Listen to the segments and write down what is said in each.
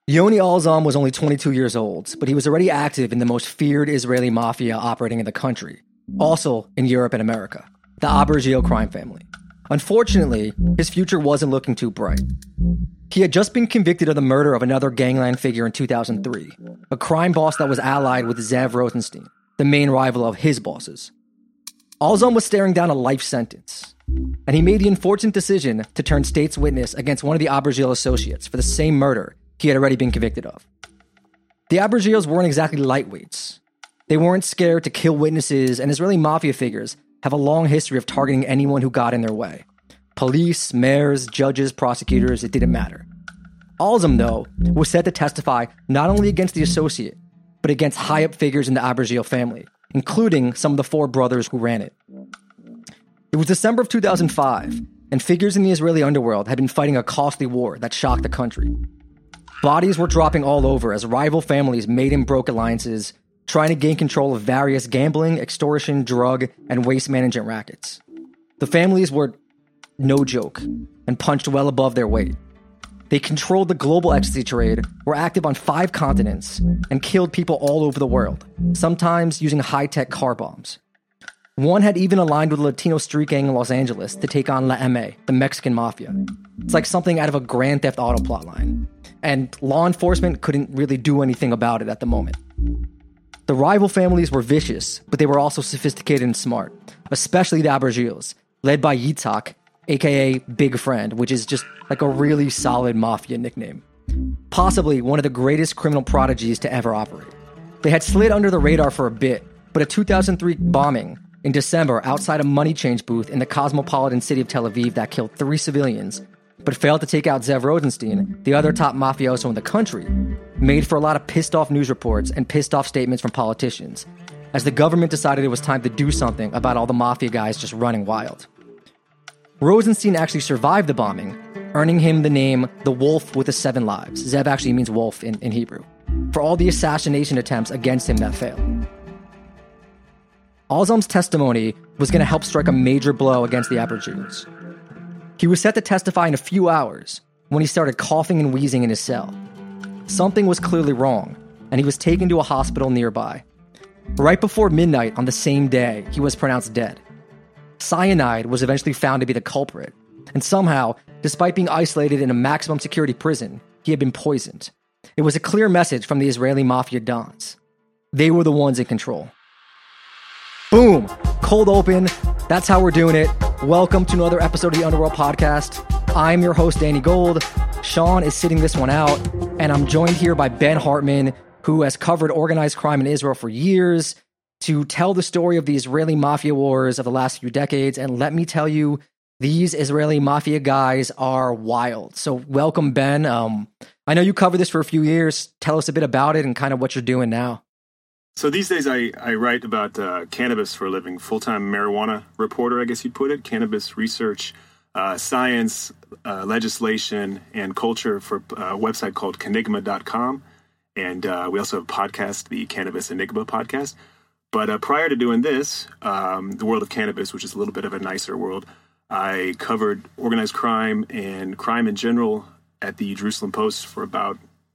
Yoni Alzam was only 22 years old, but he was already active in the most feared Israeli mafia operating in the country, also in Europe and America, the Abergil crime family. Unfortunately, his future wasn't looking too bright. He had just been convicted of the murder of another gangland figure in 2003, a crime boss that was allied with Zev Rosenstein, the main rival of his bosses. Alzam was staring down a life sentence, and he made the unfortunate decision to turn state's witness against one of the Abergil associates for the same murder he had already been convicted of. The Abergils weren't exactly lightweights. They weren't scared to kill witnesses, and Israeli mafia figures have a long history of targeting anyone who got in their way. Police, mayors, judges, prosecutors, it didn't matter. Alzam, though, was set to testify not only against the associate, but against high-up figures in the Abergil family, including some of the four brothers who ran it. It was December of 2005, and figures in the Israeli underworld had been fighting a costly war that shocked the country. Bodies were dropping all over as rival families made and broke alliances, trying to gain control of various gambling, extortion, drug, and waste management rackets. The families were no joke and punched well above their weight. They controlled the global ecstasy trade, were active on 5 continents, and killed people all over the world, sometimes using high-tech car bombs. One had even aligned with a Latino street gang in Los Angeles to take on La M.A., the Mexican mafia. It's like something out of a Grand Theft Auto plotline. And law enforcement couldn't really do anything about it at the moment. The rival families were vicious, but they were also sophisticated and smart, especially the Abergils, led by Yitzhak, aka Big Friend, which is just like a really solid mafia nickname. Possibly one of the greatest criminal prodigies to ever operate. They had slid under the radar for a bit, but a 2003 bombing in December outside a money change booth in the cosmopolitan city of Tel Aviv that killed 3 civilians, but failed to take out Zev Rosenstein, the other top mafioso in the country, made for a lot of pissed-off news reports and pissed-off statements from politicians, as the government decided it was time to do something about all the mafia guys just running wild. Rosenstein actually survived the bombing, earning him the name the Wolf with the 7 Lives. Zev actually means wolf in Hebrew, for all the assassination attempts against him that failed. Alzam's testimony was going to help strike a major blow against the Abergils. He was set to testify in a few hours when he started coughing and wheezing in his cell. Something was clearly wrong, and he was taken to a hospital nearby. Right before midnight on the same day, he was pronounced dead. Cyanide was eventually found to be the culprit, and somehow, despite being isolated in a maximum security prison, he had been poisoned. It was a clear message from the Israeli mafia dons. They were the ones in control. Boom! Cold open. That's how we're doing it. Welcome to another episode of the Underworld Podcast. I'm your host, Danny Gold. Sean is sitting this one out, and I'm joined here by Ben Hartman, who has covered organized crime in Israel for years, to tell the story of the Israeli mafia wars of the last few decades. And let me tell you, these Israeli mafia guys are wild. So welcome, Ben. I know you covered this for a few years. Tell us a bit about it and kind of what you're doing now. So these days I write about cannabis for a living, full-time marijuana reporter, I guess you'd put it, cannabis research, science, legislation, and culture for a website called Canigma.com. And we also have a podcast, the Cannabis Enigma podcast. But prior to doing this, the world of cannabis, which is a little bit of a nicer world, I covered organized crime and crime in general at the Jerusalem Post for about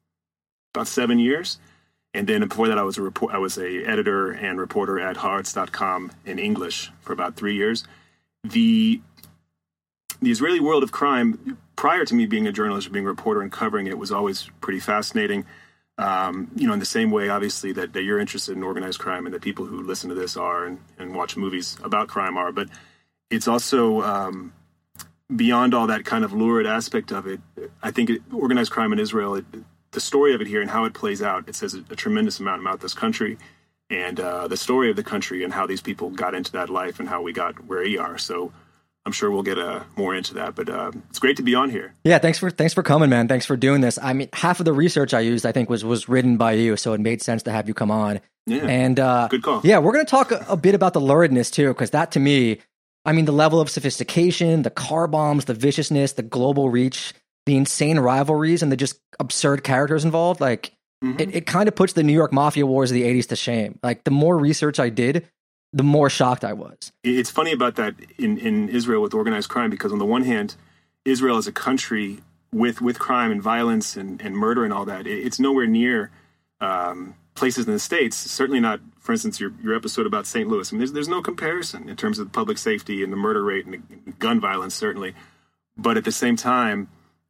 7 years. And then before that, I was a editor and reporter at Haaretz.com in English for about 3 years. The Israeli world of crime, prior to me being a journalist or being a reporter and covering it, was always pretty fascinating. In the same way, obviously, that you're interested in organized crime and that people who listen to this are and watch movies about crime are. But it's also beyond all that kind of lurid aspect of it. I think organized crime in Israel, the story of it here and how it plays out, it says a tremendous amount about this country and the story of the country and how these people got into that life and how we got where we are. So I'm sure we'll get more into that, but it's great to be on here. Yeah, thanks for coming, man. Thanks for doing this. I mean, half of the research I used, I think, was written by you, so it made sense to have you come on. Yeah, and good call. Yeah, we're going to talk a bit about the luridness too, because that to me, I mean, the level of sophistication, the car bombs, the viciousness, the global reach, the insane rivalries, and the just absurd characters involved, like it kind of puts the New York Mafia wars of the 80s to shame. Like the more research I did, the more shocked I was. It's funny about that in Israel with organized crime, because on the one hand, Israel as a country with crime and violence and murder and all that, it's nowhere near places in the States. Certainly not, for instance, your episode about St. Louis. I mean, there's no comparison in terms of public safety and the murder rate and the gun violence, certainly. But at the same time,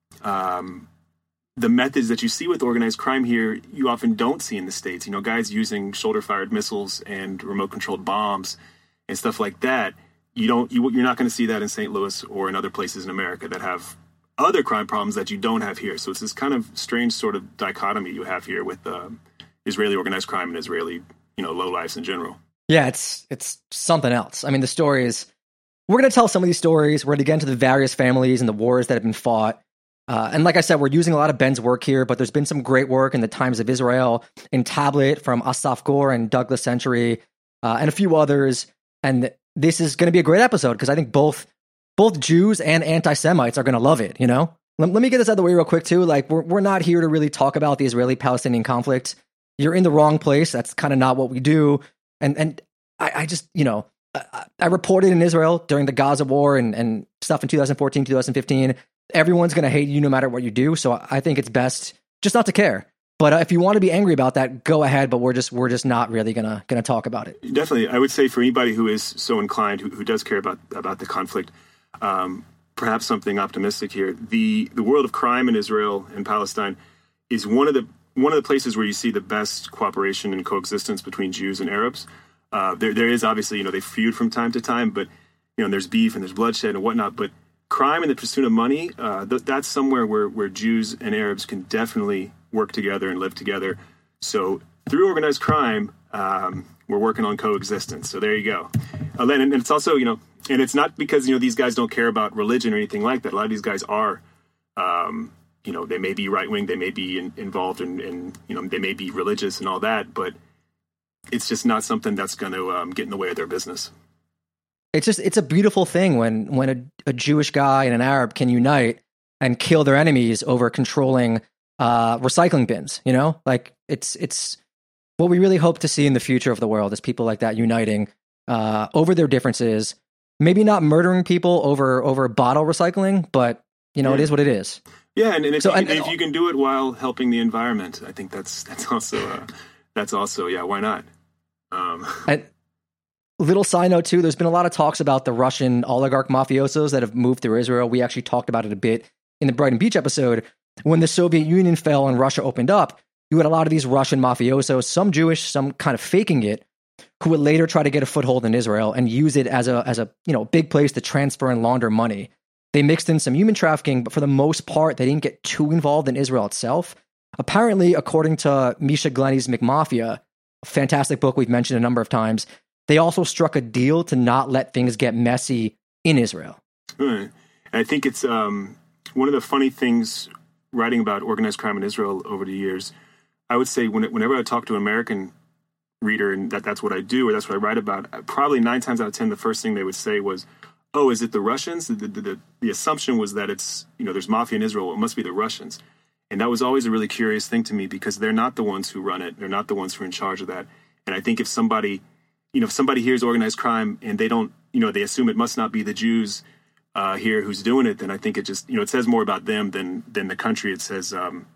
the methods that you see with organized crime here, you often don't see in the States. You know, guys using shoulder-fired missiles and remote-controlled bombs and stuff like that. You're not going to see that in St. Louis or in other places in America that have other crime problems that you don't have here. So it's this kind of strange sort of dichotomy you have here with Israeli organized crime and Israeli, lowlifes in general. Yeah, it's something else. I mean, the stories, we're going to tell some of these stories. We're going to get into the various families and the wars that have been fought. And like I said, we're using a lot of Ben's work here, but there's been some great work in the Times of Israel, in Tablet from Asaf Gur and Douglas Century, and a few others. And this is going to be a great episode because I think both Jews and anti-Semites are going to love it, Let me get this out of the way real quick, too. Like, we're not here to really talk about the Israeli-Palestinian conflict. You're in the wrong place. That's kind of not what we do. And I just, I reported in Israel during the Gaza war and stuff in 2014, 2015. Everyone's going to hate you no matter what you do. So I think it's best just not to care. But if you want to be angry about that, go ahead. But we're just not really gonna talk about it. Definitely, I would say for anybody who is so inclined, who does care about the conflict, perhaps something optimistic here. The world of crime in Israel and Palestine is one of the places where you see the best cooperation and coexistence between Jews and Arabs. There is obviously, they feud from time to time, but there's beef and there's bloodshed and whatnot. But crime and the pursuit of money, that's somewhere where Jews and Arabs can definitely work together and live together. So through organized crime, we're working on coexistence. So there you go. And it's also, and it's not because, these guys don't care about religion or anything like that. A lot of these guys are, they may be right-wing, they may be involved in, they may be religious and all that, but it's just not something that's going to get in the way of their business. It's a beautiful thing when a Jewish guy and an Arab can unite and kill their enemies over controlling recycling bins, like it's what we really hope to see in the future of the world is people like that uniting over their differences, maybe not murdering people over bottle recycling, but it is what it is. Yeah. And if you can do it while helping the environment, I think that's also, yeah, why not? And little side note too, there's been a lot of talks about the Russian oligarch mafiosos that have moved through Israel. We actually talked about it a bit in the Brighton Beach episode. When the Soviet Union fell and Russia opened up, you had a lot of these Russian mafiosos, some Jewish, some kind of faking it, who would later try to get a foothold in Israel and use it as a big place to transfer and launder money. They mixed in some human trafficking, but for the most part, they didn't get too involved in Israel itself. Apparently, according to Misha Glenny's McMafia, a fantastic book we've mentioned a number of times, they also struck a deal to not let things get messy in Israel. I think it's one of the funny things writing about organized crime in Israel over the years. I would say whenever I talk to an American reader, and that's what I do, or that's what I write about, probably 9 times out of 10, the first thing they would say was, "Oh, is it the Russians?" The assumption was that it's, there's mafia in Israel. It must be the Russians. And that was always a really curious thing to me because they're not the ones who run it. They're not the ones who are in charge of that. And I think if somebody hears organized crime and they don't, they assume it must not be the Jews here who's doing it, then I think it just, it says more about them than the country. It says,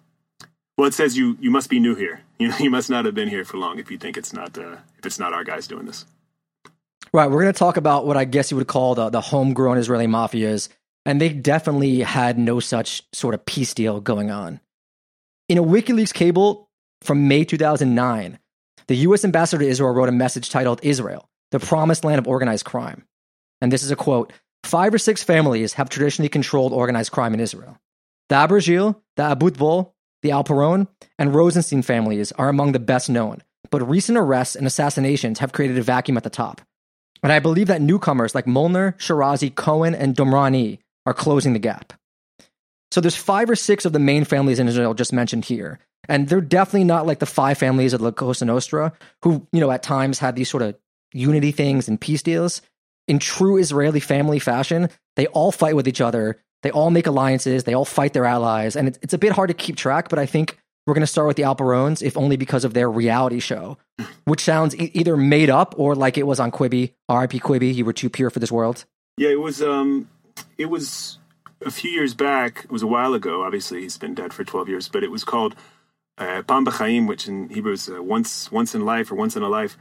it says you must be new here. You must not have been here for long if you think it's not our guys doing this. Right. We're going to talk about what I guess you would call the homegrown Israeli mafias. And they definitely had no such sort of peace deal going on. In a WikiLeaks cable from May 2009, the U.S. ambassador to Israel wrote a message titled "Israel, the Promised Land of Organized Crime." And this is a quote: 5 or 6 families have traditionally controlled organized crime in Israel. The Abergil, the Abutbol, the Alperon, and Rosenstein families are among the best known, but recent arrests and assassinations have created a vacuum at the top. And I believe that newcomers like Molnar, Shirazi, Cohen, and Domrani are closing the gap. So there's 5 or 6 of the main families in Israel just mentioned here. And they're definitely not like the 5 families of La Cosa Nostra, who, at times had these sort of unity things and peace deals. In true Israeli family fashion, they all fight with each other. They all make alliances. They all fight their allies. And it's a bit hard to keep track, but I think we're going to start with the Alperons, if only because of their reality show, which sounds either made up or like it was on Quibi. R.I.P. Quibi, you were too pure for this world. Yeah, it was a few years back, it was a while ago, obviously he's been dead for 12 years, but it was called Pam B'Chaim, which in Hebrew is once in life or once in a life.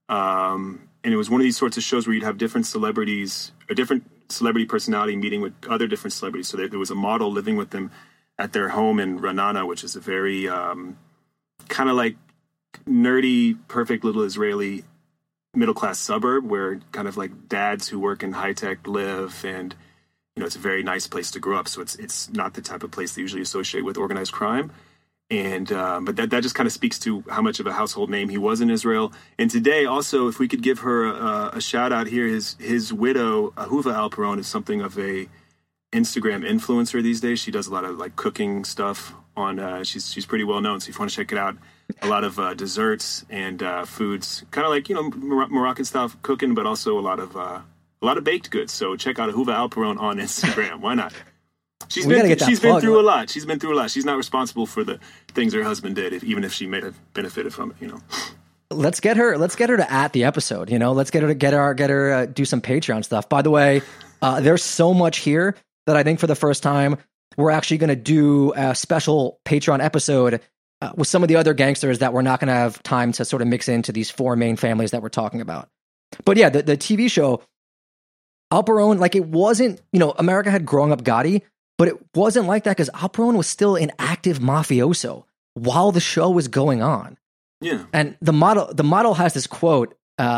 And it was one of these sorts of shows where you'd have different celebrities, a different celebrity personality meeting with other different celebrities. So there was a model living with them at their home in Ra'anana, which is a very kind of like nerdy, perfect little Israeli middle-class suburb where kind of like dads who work in high-tech live, and it's a very nice place to grow up. So it's not the type of place they usually associate with organized crime. And but that just kind of speaks to how much of a household name he was in Israel. And today, also, if we could give her a shout out here, his widow Ahuva Alperon is something of a Instagram influencer these days. She does a lot of like cooking stuff on. She's pretty well known. So if you want to check it out, a lot of desserts and foods, kind of like Moroccan style cooking, but also a lot of baked goods. So check out Ahuva Alperon on Instagram. Why not? She's been through a lot. She's been through a lot. She's not responsible for the things her husband did, even if she may have benefited from it. Let's get her to at the episode. Let's get her do some Patreon stuff. By the way, there's so much here that I think for the first time we're actually going to do a special Patreon episode with some of the other gangsters that we're not going to have time to sort of mix into these four main families that we're talking about. But yeah, the TV show Alperon, like it wasn't, America had Growing Up Gotti. But it wasn't like that because Alperon was still an active mafioso while the show was going on. Yeah. And the model has this quote,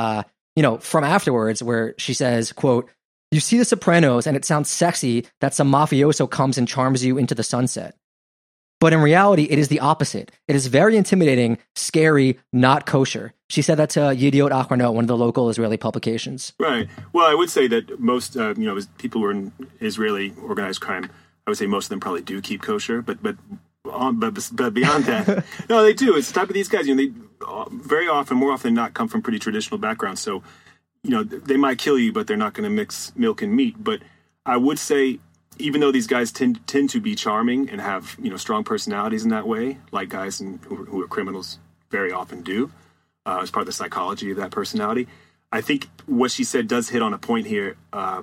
from afterwards where she says, quote, "You see The Sopranos and it sounds sexy that some mafioso comes and charms you into the sunset. But in reality, it is the opposite. It is very intimidating, scary, not kosher." She said that to Yediot Achronot, one of the local Israeli publications. Right. Well, I would say that most, people who are in Israeli organized crime, I would say most of them probably do keep kosher, but beyond that, no, they do. It's the type of these guys. They very often, more often than not, come from pretty traditional backgrounds. So, they might kill you, but they're not going to mix milk and meat. But I would say, even though these guys tend to be charming and have strong personalities in that way, like guys who are criminals very often do, as part of the psychology of that personality, I think what she said does hit on a point here.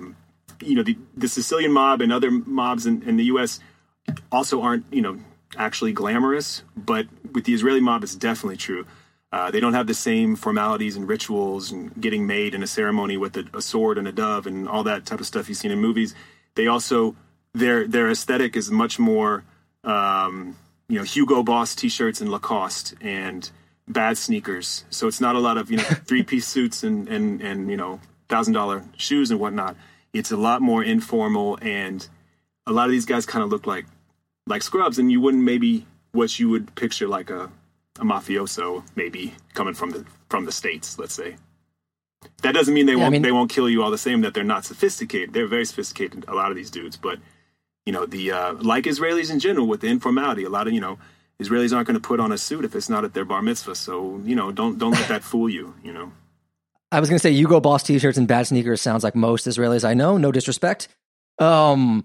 The Sicilian mob and other mobs in the U.S. also aren't, actually glamorous. But with the Israeli mob, it's definitely true. They don't have the same formalities and rituals and getting made in a ceremony with a sword and a dove and all that type of stuff you've seen in movies. They also, their aesthetic is much more, Hugo Boss T-shirts and Lacoste and bad sneakers. So it's not a lot of, three-piece suits and $1,000 shoes and whatnot. It's a lot more informal, and a lot of these guys kind of look like scrubs, and you wouldn't maybe what you would picture like a mafioso maybe coming from the States, let's say. That doesn't mean they won't kill you all the same, that they're not sophisticated. They're very sophisticated, a lot of these dudes, but like Israelis in general with the informality, a lot of Israelis aren't going to put on a suit if it's not at their bar mitzvah. So don't let that fool you. I was going to say Hugo Boss T-shirts and bad sneakers sounds like most Israelis I know. No disrespect. Alperon,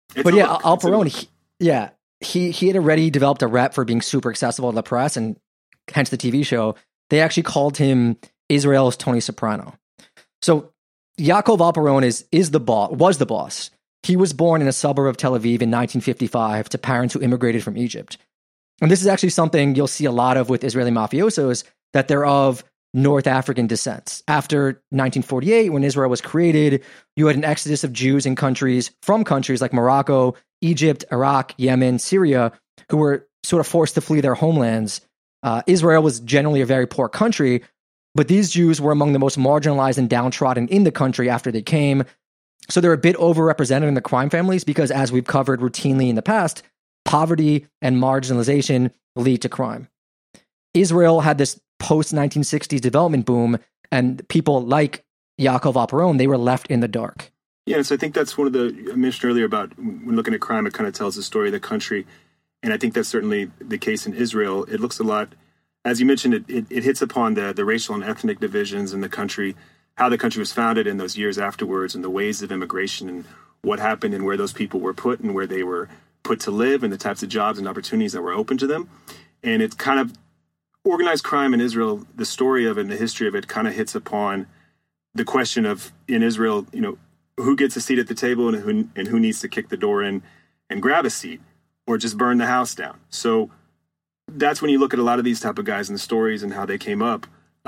he had already developed a rep for being super accessible to the press, and hence the TV show. They actually called him Israel's Tony Soprano. So Yaakov Alperon was the boss. He was born in a suburb of Tel Aviv in 1955 to parents who immigrated from Egypt. And this is actually something you'll see a lot of with Israeli mafiosos, that they're of North African descent. After 1948, when Israel was created, you had an exodus of Jews from countries like Morocco, Egypt, Iraq, Yemen, Syria, who were sort of forced to flee their homelands. Israel was generally a very poor country, but these Jews were among the most marginalized and downtrodden in the country after they came. So they're a bit overrepresented in the crime families because, as we've covered routinely in the past, poverty and marginalization lead to crime. Israel had this post-1960s development boom, and people like Yaakov Alperon, they were left in the dark. Yeah, so I think that's one of I mentioned earlier about when looking at crime, it kind of tells the story of the country. And I think that's certainly the case in Israel. It looks a lot, as you mentioned, it hits upon the racial and ethnic divisions in the country, how the country was founded in those years afterwards, and the ways of immigration and what happened and where those people were put and where they were put to live and the types of jobs and opportunities that were open to them. And it's kind of organized crime in Israel, the story of it and the history of it kind of hits upon the question of, in Israel, who gets a seat at the table and who needs to kick the door in and grab a seat or just burn the house down. So that's when you look at a lot of these type of guys and the stories and how they came up.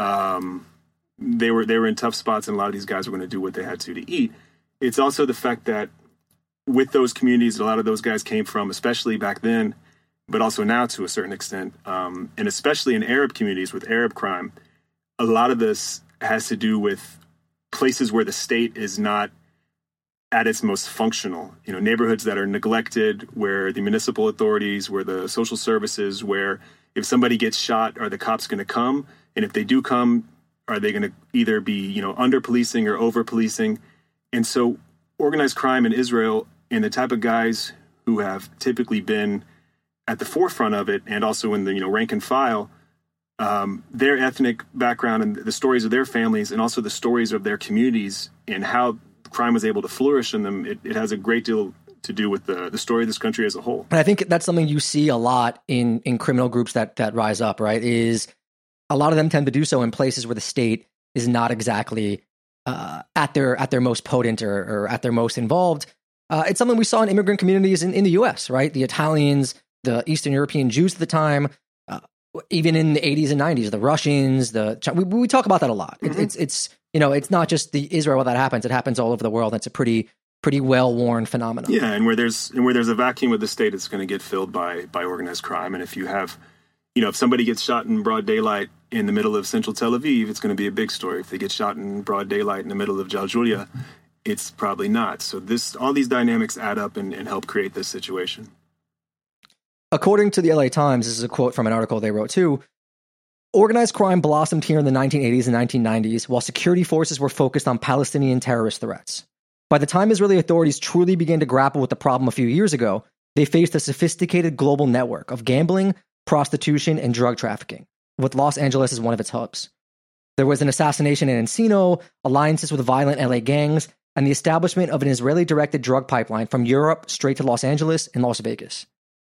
They were in tough spots, and a lot of these guys were going to do what they had to eat. It's also the fact that with those communities, a lot of those guys came from, especially back then, but also now to a certain extent, and especially in Arab communities with Arab crime, a lot of this has to do with places where the state is not at its most functional, neighborhoods that are neglected, where the municipal authorities, where the social services, where if somebody gets shot, are the cops going to come? And if they do come, are they going to either be, under policing or over policing? And so organized crime in Israel and the type of guys who have typically been at the forefront of it and also in the, rank and file, their ethnic background and the stories of their families and also the stories of their communities and how crime was able to flourish in them, it has a great deal to do with the story of this country as a whole. And I think that's something you see a lot in criminal groups that rise up, right? Is a lot of them tend to do so in places where the state is not exactly at their most potent or at their most involved. It's something we saw in immigrant communities in the U.S., right? The Italians, the Eastern European Jews at the time, even in the 80s and 90s, the Russians, we talk about that a lot. Mm-hmm. It's not just the Israel that happens. It happens all over the world. It's a pretty well-worn phenomenon. Yeah, and where there's a vacuum of the state, it's going to get filled by organized crime. And if you have, if somebody gets shot in broad daylight in the middle of central Tel Aviv, it's going to be a big story. If they get shot in broad daylight in the middle of Jaljulia, it's probably not. So all these dynamics add up and help create this situation. According to the LA Times, this is a quote from an article they wrote too, organized crime blossomed here in the 1980s and 1990s while security forces were focused on Palestinian terrorist threats. By the time Israeli authorities truly began to grapple with the problem a few years ago, they faced a sophisticated global network of gambling, prostitution, and drug trafficking, with Los Angeles as one of its hubs. There was an assassination in Encino, alliances with violent LA gangs, and the establishment of an Israeli-directed drug pipeline from Europe straight to Los Angeles and Las Vegas.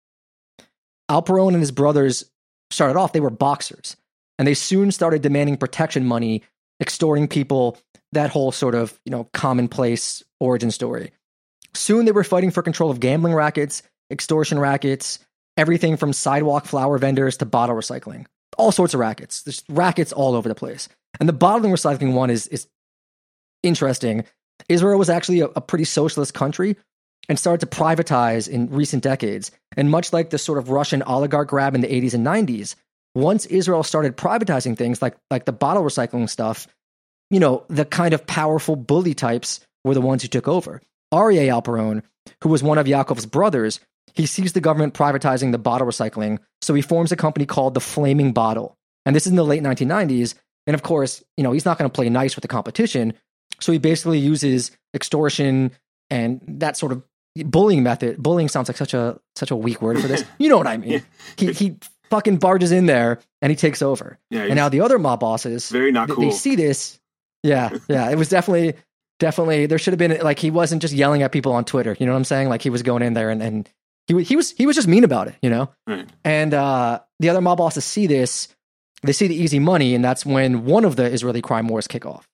Al Perón and his brothers started off, they were boxers, and they soon started demanding protection money, extorting people, that whole sort of, commonplace origin story. Soon they were fighting for control of gambling rackets, extortion rackets, everything from sidewalk flower vendors to bottle recycling. All sorts of rackets. There's rackets all over the place. And the bottling recycling one is interesting. Israel was actually a pretty socialist country and started to privatize in recent decades. And much like the sort of Russian oligarch grab in the 80s and 90s, once Israel started privatizing things like the bottle recycling stuff, the kind of powerful bully types were the ones who took over. Aryeh Alperon, who was one of Yaakov's brothers, he sees the government privatizing the bottle recycling, so he forms a company called the Flaming Bottle. And this is in the late 1990s. And of course, he's not going to play nice with the competition. So he basically uses extortion and that sort of bullying method. Bullying sounds like such a weak word for this. You know what I mean? He fucking barges in there and he takes over. Yeah, and now the other mob bosses, very not cool. They see this. Yeah. It was definitely there should have been, like, he wasn't just yelling at people on Twitter. You know what I'm saying? Like, he was going in there and he was just mean about it, Right. And the other mob bosses see this. They see the easy money, and that's when one of the Israeli crime wars kick off.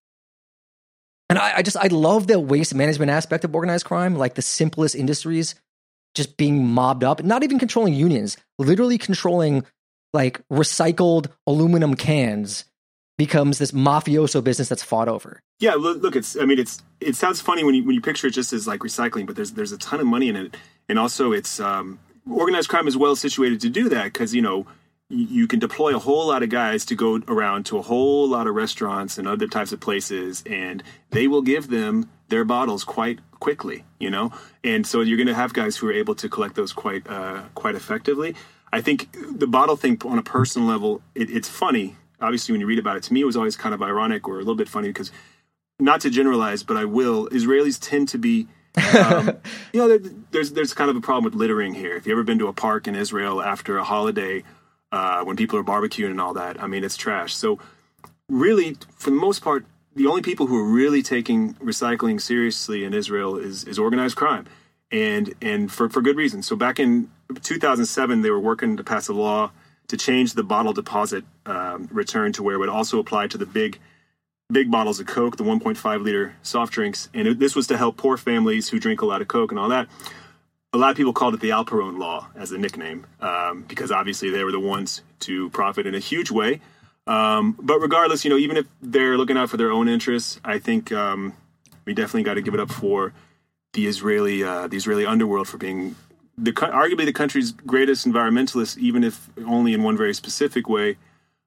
And I love the waste management aspect of organized crime, like the simplest industries just being mobbed up, not even controlling unions, literally controlling like recycled aluminum cans becomes this mafioso business that's fought over. Yeah, look, it sounds funny when you picture it just as like recycling, but there's a ton of money in it, and also it's organized crime is well situated to do that because you can deploy a whole lot of guys to go around to a whole lot of restaurants and other types of places, and they will give them their bottles quite quickly, and so you're going to have guys who are able to collect those quite effectively. I think the bottle thing on a personal level, it's funny. Obviously, when you read about it, to me, it was always kind of ironic or a little bit funny because, not to generalize, but I will, Israelis tend to be, there's kind of a problem with littering here. If you've ever been to a park in Israel after a holiday, when people are barbecuing and all that, it's trash. So really, for the most part, the only people who are really taking recycling seriously in Israel is organized crime, and for good reason. So back in 2007, they were working to pass a law to change the bottle deposit return to where it would also apply to the big big bottles of Coke, the 1.5-liter soft drinks, and this was to help poor families who drink a lot of Coke and all that. A lot of people called it the Al Capone Law as a nickname, because obviously they were the ones to profit in a huge way. But regardless, even if they're looking out for their own interests, I think we definitely got to give it up for the Israeli underworld for being arguably the country's greatest environmentalists, even if only in one very specific way.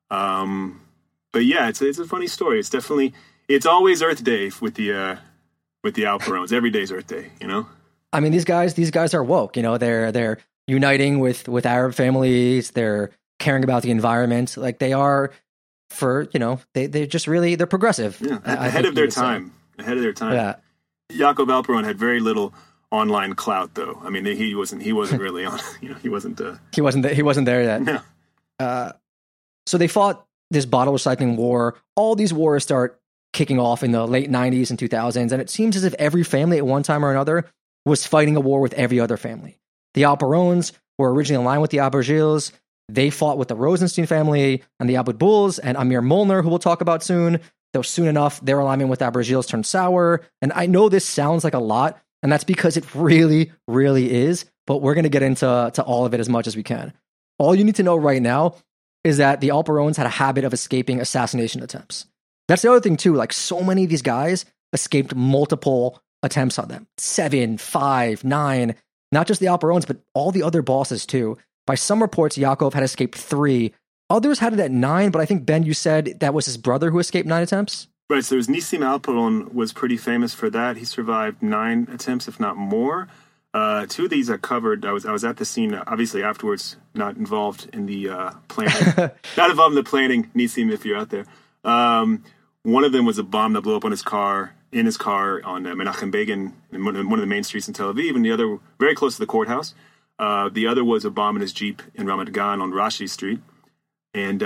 But yeah, it's a funny story. It's always Earth Day with the Al Capones. Every day's Earth Day, I mean, these guys are woke. They're uniting with Arab families. They're caring about the environment. Like they are they're just really, they're progressive. Yeah, ahead of their time. Ahead of their time. Yeah. Jacob Alperon had very little online clout, though. I mean, he wasn't really on. He wasn't. He wasn't there yet. No. So they fought this bottle recycling war. All these wars start kicking off in the late 90s and 2000s, and it seems as if every family at one time or another was fighting a war with every other family. The Alperons were originally aligned with the Abergils. They fought with the Rosenstein family and the Abutbuls and Amir Molnar, who we'll talk about soon. Though soon enough, their alignment with Abergils turned sour. And I know this sounds like a lot, and that's because it really, really is. But we're going to get into all of it as much as we can. All you need to know right now is that the Alperons had a habit of escaping assassination attempts. That's the other thing, too. Like, so many of these guys escaped multiple attempts on them. 7, 5, 9. Not just the Alperons, but all the other bosses, too. By some reports, Yaakov had escaped 3. Others had it at 9, but I think, Ben, you said that was his brother who escaped 9 attempts? Right, so Nissim Alperon was pretty famous for that. He survived 9 attempts, if not more. 2 of these I covered. I was at the scene, obviously afterwards, not involved in the planning. Not involved in the planning, Nissim, if you're out there. One of them was a bomb that blew up in his car on Menachem Begin, in one of the main streets in Tel Aviv, and the other very close to the courthouse. The other was a bomb in his Jeep in Ramat Gan on Rashi Street. And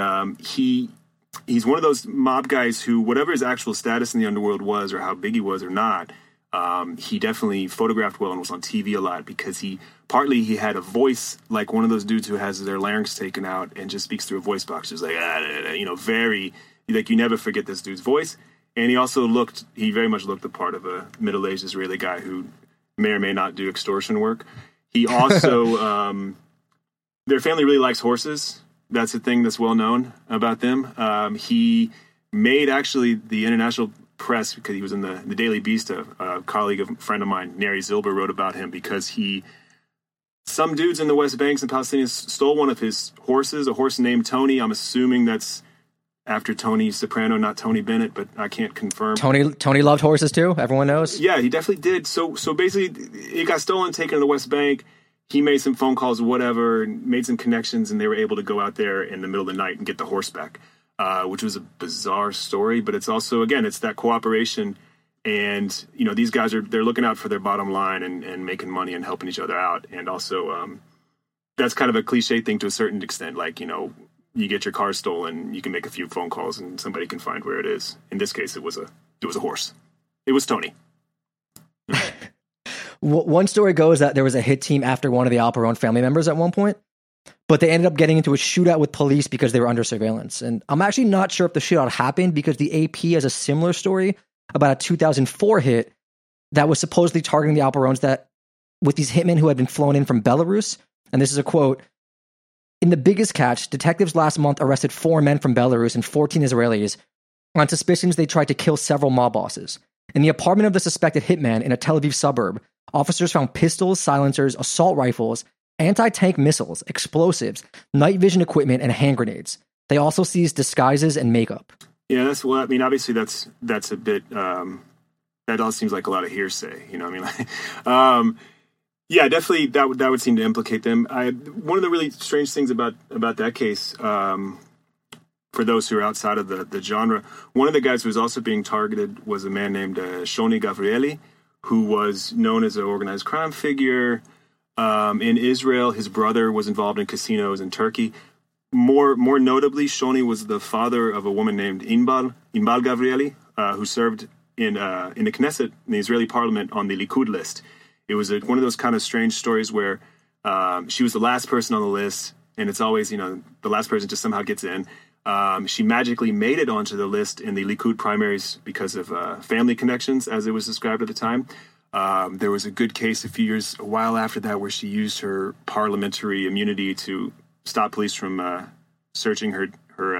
he's one of those mob guys who, whatever his actual status in the underworld was or how big he was or not, he definitely photographed well and was on TV a lot because he had a voice like one of those dudes who has their larynx taken out and just speaks through a voice box. Just like, very, like, you never forget this dude's voice. And he very much looked the part of a middle-aged Israeli guy who may or may not do extortion work. He also, their family really likes horses. That's a thing that's well known about them. He made actually the international press because he was in the Daily Beast. A colleague, a friend of mine, Neri Zilber, wrote about him because some dudes in the West Banks and Palestinians stole one of his horses, a horse named Tony. I'm assuming that's after Tony Soprano, not Tony Bennett, but I can't confirm. Tony loved horses too. Everyone knows. Yeah, he definitely did. So basically, it got stolen, taken to the West Bank. He made some phone calls or whatever, made some connections, and they were able to go out there in the middle of the night and get the horse back, which was a bizarre story. But it's also, again, it's that cooperation. And, these guys they're looking out for their bottom line and making money and helping each other out. And also, that's kind of a cliche thing to a certain extent. Like, you get your car stolen, you can make a few phone calls and somebody can find where it is. In this case, it was a horse. It was Tony. One story goes that there was a hit team after one of the Alperon family members at one point, but they ended up getting into a shootout with police because they were under surveillance. And I'm actually not sure if the shootout happened because the AP has a similar story about a 2004 hit that was supposedly targeting the Alperons with these hitmen who had been flown in from Belarus. And this is a quote. In the biggest catch, detectives last month arrested 4 men from Belarus and 14 Israelis on suspicions they tried to kill several mob bosses. In the apartment of the suspected hitman in a Tel Aviv suburb, officers found pistols, silencers, assault rifles, anti-tank missiles, explosives, night vision equipment, and hand grenades. They also seized disguises and makeup. Yeah, obviously that's a bit, that all seems like a lot of hearsay, yeah, definitely that would seem to implicate them. One of the really strange things about that case, for those who are outside of the genre, one of the guys who was also being targeted was a man named Shoni Gavrieli, who was known as an organized crime figure in Israel. His brother was involved in casinos in Turkey. More notably, Shoni was the father of a woman named Inbal Gavrieli, who served in the Knesset, in the Israeli parliament, on the Likud list. It was one of those kind of strange stories where she was the last person on the list, and it's always, the last person just somehow gets in. She magically made it onto the list in the Likud primaries because of family connections, as it was described at the time. There was a good case a while after that, where she used her parliamentary immunity to stop police from searching her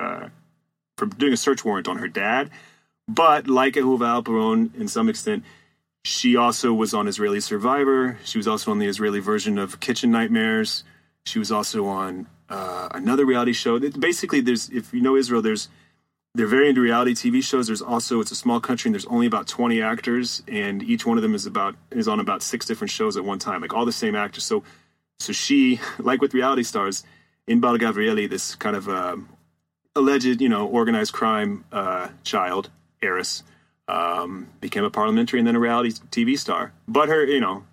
for doing a search warrant on her dad. But like Ahuva Alperon, in some extent, she also was on Israeli Survivor. She was also on the Israeli version of Kitchen Nightmares. She was also on another reality show. Basically, if you know Israel, they're very into reality TV shows. It's a small country, and there's only about 20 actors, and each one of them is on about 6 different shows at one time, like all the same actors. So she, like with reality stars, Inbal Gavrieli, this kind of alleged, organized crime child, heiress, became a parliamentary and then a reality TV star. But her,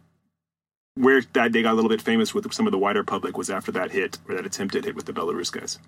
where that they got a little bit famous with some of the wider public was after that hit, or that attempted hit with the Belarus guys.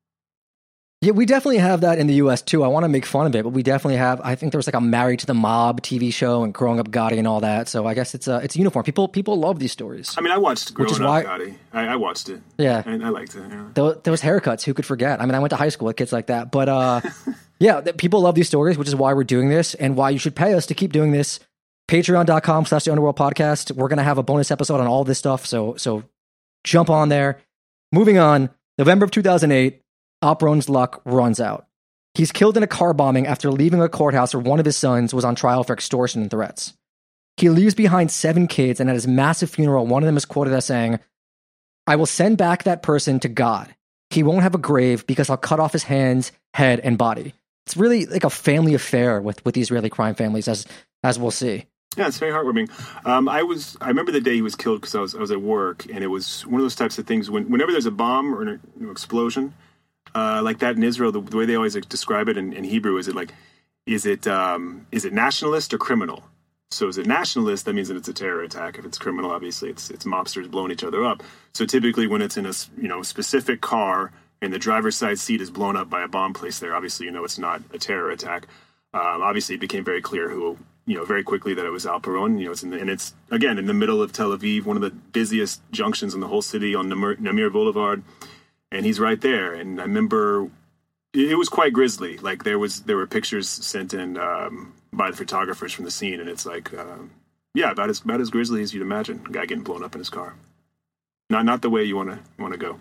Yeah, we definitely have that in the U.S. too. I want to make fun of it, but we definitely have. I think there was like a Married to the Mob TV show and Growing Up Gotti and all that. So I guess it's uniform. People love these stories. I mean, I watched Growing Up Gotti. I watched it. Yeah, and I liked it. Yeah. Those haircuts, who could forget? I mean, I went to high school with kids like that. But yeah, people love these stories, which is why we're doing this and why you should pay us to keep doing this. Patreon.com/The Underworld Podcast. We're gonna have a bonus episode on all this stuff. So jump on there. Moving on, November of 2008. Alperon's luck runs out. He's killed in a car bombing after leaving a courthouse where one of his sons was on trial for extortion and threats. He leaves behind 7 kids, and at his massive funeral, one of them is quoted as saying, "I will send back that person to God. He won't have a grave because I'll cut off his hands, head, and body." It's really like a family affair with the Israeli crime families, as we'll see. Yeah, it's very heartwarming. I remember the day he was killed because I was at work, and it was one of those types of things whenever there's a bomb or an explosion, like that in Israel, the way they always describe it in Hebrew is it nationalist or criminal? So is it nationalist? That means that it's a terror attack. If it's criminal, obviously it's mobsters blowing each other up. So typically when it's in a specific car and the driver's side seat is blown up by a bomb placed there, obviously it's not a terror attack. Obviously it became very clear very quickly that it was Alperon. It's again in the middle of Tel Aviv, one of the busiest junctions in the whole city on Namir Boulevard. And he's right there. And I remember it was quite grisly. Like there were pictures sent in by the photographers from the scene, and it's like, about as grisly as you'd imagine. A guy getting blown up in his car. Not the way you want to go.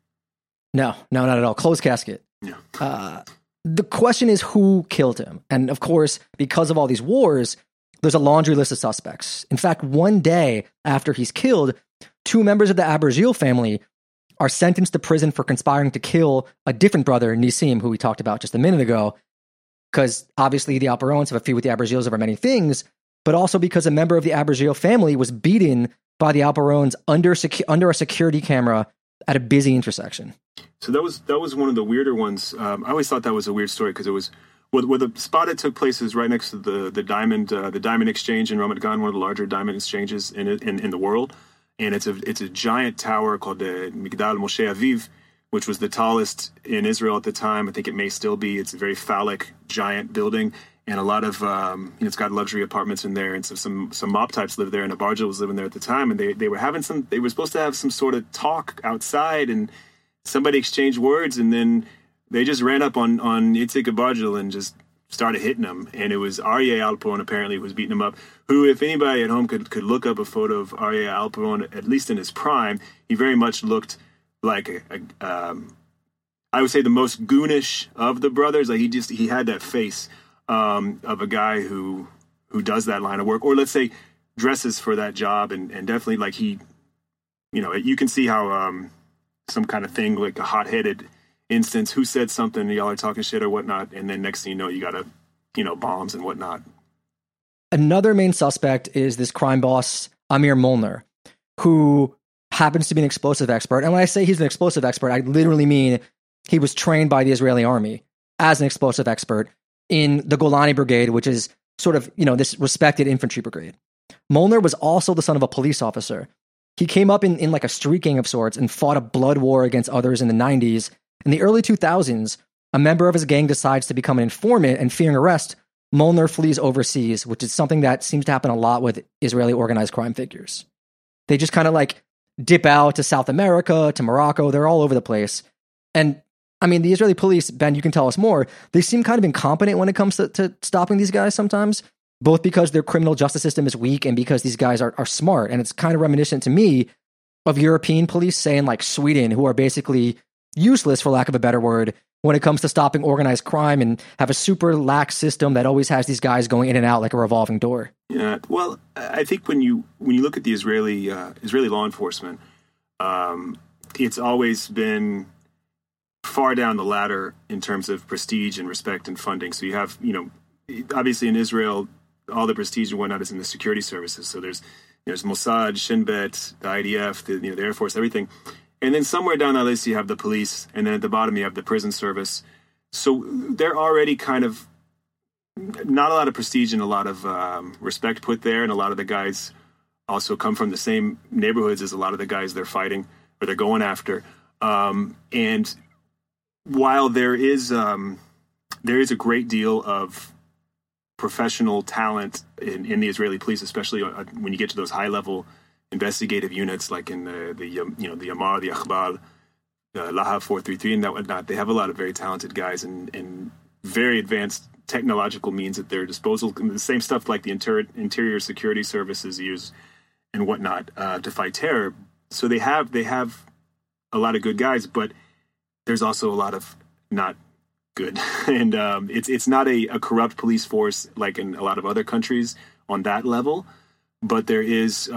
No, not at all. Closed casket. Yeah. The question is who killed him, and of course, because of all these wars, there's a laundry list of suspects. In fact, one day after he's killed, 2 members of the Abergil family are sentenced to prison for conspiring to kill a different brother, Nissim, who we talked about just a minute ago, because obviously the Alperons have a feud with the Abergils over many things, but also because a member of the Abergil family was beaten by the Alperons under a security camera at a busy intersection. So that was one of the weirder ones. I always thought that was a weird story because it was where the spot it took place is right next to the diamond exchange in Ramat Gan, one of the larger diamond exchanges in the world. And it's a giant tower called the Migdal Moshe Aviv, which was the tallest in Israel at the time. I think it may still be. It's a very phallic, giant building, and a lot of it's got luxury apartments in there, and so some mob types live there. And Abargil was living there at the time, and they were supposed to have some sort of talk outside, and somebody exchanged words, and then they just ran up on Itzik Abargil and just started hitting him. And it was Aryeh Alperon apparently who was beating him up, who, if anybody at home could look up a photo of Aryeh Alperon, at least in his prime, he very much looked like I would say the most goonish of the brothers. Like he had that face of a guy who does that line of work, or let's say dresses for that job, and definitely like you can see how some kind of thing, like a hot-headed instance, who said something, y'all are talking shit or whatnot, and then next thing you know, you got bombs and whatnot. Another main suspect is this crime boss, Amir Molnar, who happens to be an explosive expert. And when I say he's an explosive expert, I literally mean he was trained by the Israeli army as an explosive expert in the Golani Brigade, which is sort of, this respected infantry brigade. Molnar was also the son of a police officer. He came up in like a street gang of sorts and fought a blood war against others in the 90s. In the early 2000s, a member of his gang decides to become an informant, and fearing arrest, Molnar flees overseas, which is something that seems to happen a lot with Israeli organized crime figures. They just kind of like dip out to South America, to Morocco. They're all over the place. And I mean, the Israeli police, Ben, you can tell us more. They seem kind of incompetent when it comes to stopping these guys sometimes, both because their criminal justice system is weak and because these guys are smart. And it's kind of reminiscent to me of European police, say in like Sweden, who are basically useless, for lack of a better word, when it comes to stopping organized crime and have a super lax system that always has these guys going in and out like a revolving door. Yeah, well, I think when you look at the Israeli law enforcement, it's always been far down the ladder in terms of prestige and respect and funding. So you have, obviously in Israel, all the prestige and whatnot is in the security services. So there's Mossad, Shin Bet, the IDF, the Air Force, everything. And then somewhere down that list, you have the police. And then at the bottom, you have the prison service. So they're already kind of not a lot of prestige and a lot of respect put there. And a lot of the guys also come from the same neighborhoods as a lot of the guys they're fighting or they're going after. And while there is a great deal of professional talent in the Israeli police, especially when you get to those high-level investigative units like in the Yamar, the Akhbar, Lahav 433 and that whatnot, they have a lot of very talented guys and very advanced technological means at their disposal. The same stuff like the interior security services use and whatnot to fight terror. So they have a lot of good guys, but there's also a lot of not good. And it's not a corrupt police force like in a lot of other countries on that level, but there is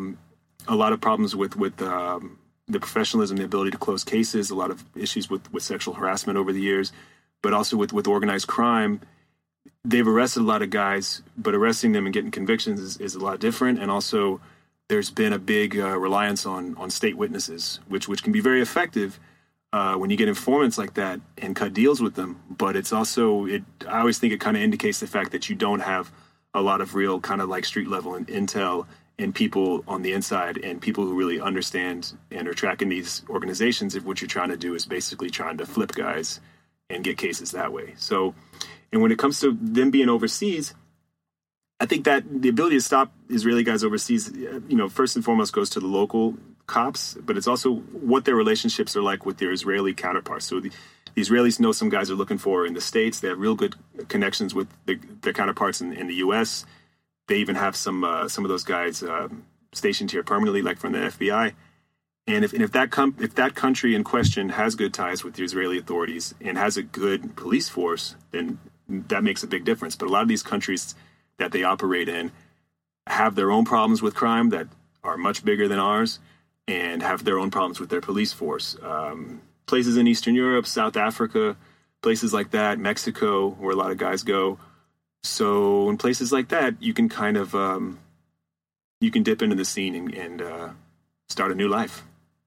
a lot of problems with the professionalism, the ability to close cases, a lot of issues with sexual harassment over the years, but also with organized crime. They've arrested a lot of guys, but arresting them and getting convictions is a lot different. And also there's been a big reliance on state witnesses, which can be very effective when you get informants like that and cut deals with them. But it's also, I always think it kind of indicates the fact that you don't have a lot of real kind of like street level intel and people on the inside and people who really understand and are tracking these organizations if what you're trying to do is basically trying to flip guys and get cases that way. So, and when it comes to them being overseas, I think that the ability to stop Israeli guys overseas, first and foremost goes to the local cops, but it's also what their relationships are like with their Israeli counterparts. So the Israelis know some guys are looking for in the States. They have real good connections with their counterparts in the U.S. They even have some of those guys stationed here permanently, like from the FBI. And if that country in question has good ties with the Israeli authorities and has a good police force, then that makes a big difference. But a lot of these countries that they operate in have their own problems with crime that are much bigger than ours and have their own problems with their police force. Places in Eastern Europe, South Africa, places like that, Mexico, where a lot of guys go. So in places like that, you can kind of you can dip into the scene and start a new life.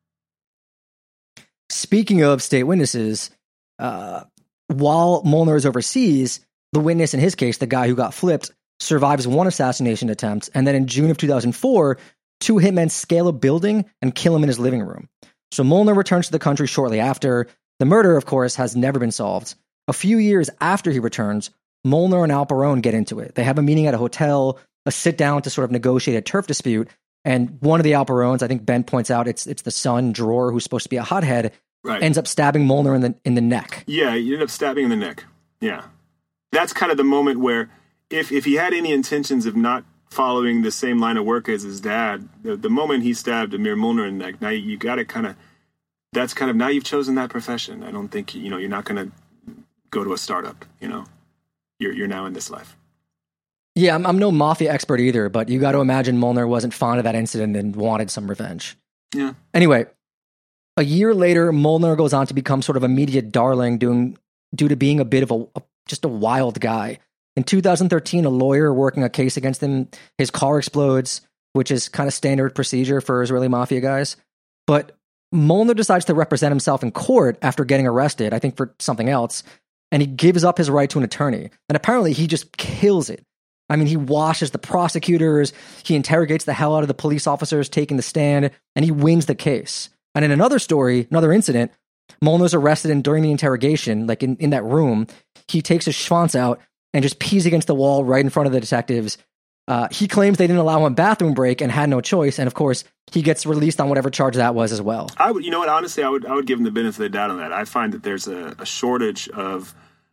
Speaking of state witnesses, while Molnar is overseas, the witness in his case, the guy who got flipped, survives one assassination attempt, and then in June of 2004, two hitmen scale a building and kill him in his living room. So Molnar returns to the country shortly after. The murder, of course, has never been solved. A few years after he returns, Molnar and Al Baron get into it. They have a meeting at a hotel, a sit down to sort of negotiate a turf dispute, and one of the Al Barons, I think Ben points out, it's the son, Dror, who's supposed to be a hothead, right, ends up stabbing Molnar in the neck. Yeah, you end up stabbing him in the neck. Yeah. That's kind of the moment where if he had any intentions of not following the same line of work as his dad, the moment he stabbed Amir Molnar in the neck, now you got to kind of, that's kind of, now you've chosen that profession. I don't think, you're not going to go to a startup, You're now in this life. Yeah, I'm no mafia expert either, but you got to imagine Molnar wasn't fond of that incident and wanted some revenge. Yeah. Anyway, a year later, Molnar goes on to become sort of a media darling due to being a bit of just a wild guy. In 2013, a lawyer working a case against him, his car explodes, which is kind of standard procedure for Israeli mafia guys. But Molnar decides to represent himself in court after getting arrested, I think for something else, and he gives up his right to an attorney. And apparently he just kills it. I mean, he washes the prosecutors, he interrogates the hell out of the police officers taking the stand, and he wins the case. And in another story, another incident, Molnar's arrested, and during the interrogation, like in that room, he takes his schwanz out and just pees against the wall right in front of the detectives. He claims they didn't allow him a bathroom break and had no choice. And of course, he gets released on whatever charge that was as well. I would, you know what? Honestly, I would give him the benefit of the doubt on that. I find that there's a shortage of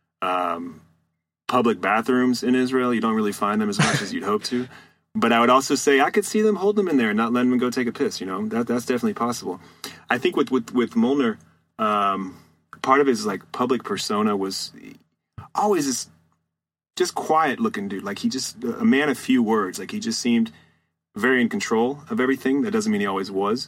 public bathrooms in Israel. You don't really find them as much as you'd hope to. But I would also say I could see them hold him in there and not letting him go take a piss. You know, that's definitely possible. I think with Molnar, part of his like public persona was always this just quiet looking dude. Like he just a man of few words. Like he just seemed very in control of everything. That doesn't mean he always was.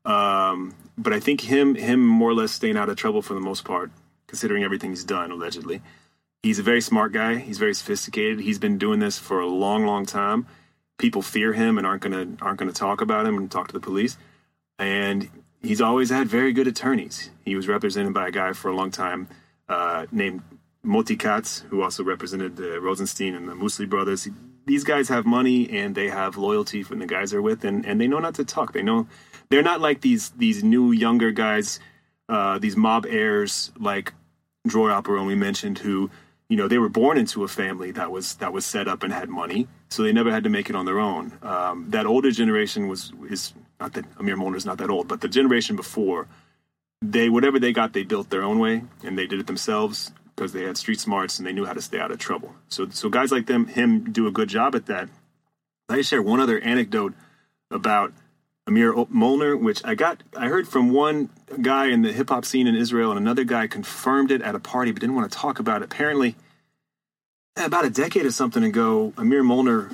But I think him more or less staying out of trouble for the most part, considering everything he's done allegedly. He's a very smart guy. He's very sophisticated. He's been doing this for a long, long time. People fear him and aren't gonna talk about him and talk to the police. And he's always had very good attorneys. He was represented by a guy for a long time named Moti Katz, who also represented the Rosenstein and the Musli brothers. These guys have money and they have loyalty from the guys they're with, and they know not to talk. They know they're not like these new younger guys, these mob heirs like Dror Alperon we mentioned, who, you know, they were born into a family that was set up and had money, so they never had to make it on their own. That older generation is not that Amir Molnar's not that old, but the generation before, whatever they got, they built their own way and they did it themselves because they had street smarts and they knew how to stay out of trouble. So guys like him do a good job at that. Let me share one other anecdote about Amir Molnar, which I heard from one guy in the hip hop scene in Israel, and another guy confirmed it at a party but didn't want to talk about it. Apparently, about a decade or something ago, Amir Molnar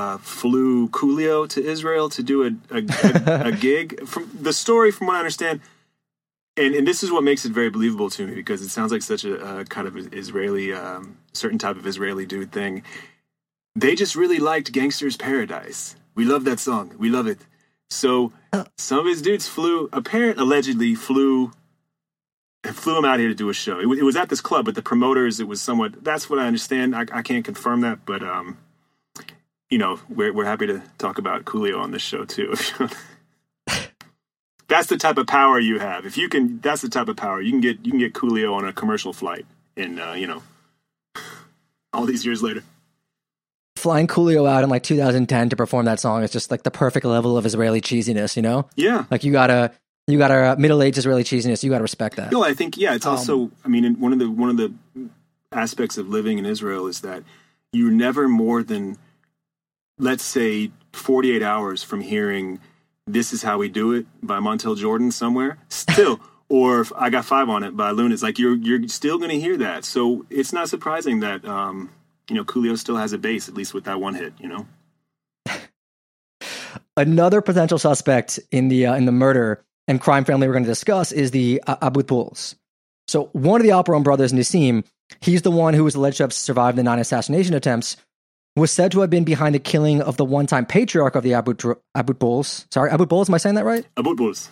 flew Coolio to Israel to do a gig. From the story, from what I understand, and this is what makes it very believable to me, because it sounds like such a kind of Israeli, certain type of Israeli dude thing. They just really liked Gangster's Paradise. We love that song. We love it. So some of his dudes allegedly flew him out here to do a show. It was at this club, but the promoters, it was somewhat, that's what I understand. I can't confirm that, but, you know, we're happy to talk about Coolio on this show too. That's the type of power you have. If you can, that's the type of power you can get Coolio on a commercial flight in, you know, all these years later. Flying Coolio out in like 2010 to perform that song is just like the perfect level of Israeli cheesiness, you know? Yeah. Like you gotta middle-aged Israeli cheesiness. You gotta respect that. No, I think, yeah, it's also, I mean, one of the aspects of living in Israel is that you're never more than, let's say, 48 hours from hearing "This Is How We Do It" by Montel Jordan somewhere still, or "I Got Five on It" by Lunas. Like you're still going to hear that. So it's not surprising that, you know, Coolio still has a base, at least with that one hit, you know? Another potential suspect in the murder and crime family we're going to discuss is the Abutbuls. So one of the Alperon brothers, Nassim, he's the one who was alleged to have survived the 9 assassination attempts, was said to have been behind the killing of the one-time patriarch of the Abutbuls. Sorry, Abutbuls, am I saying that right? Abutbuls.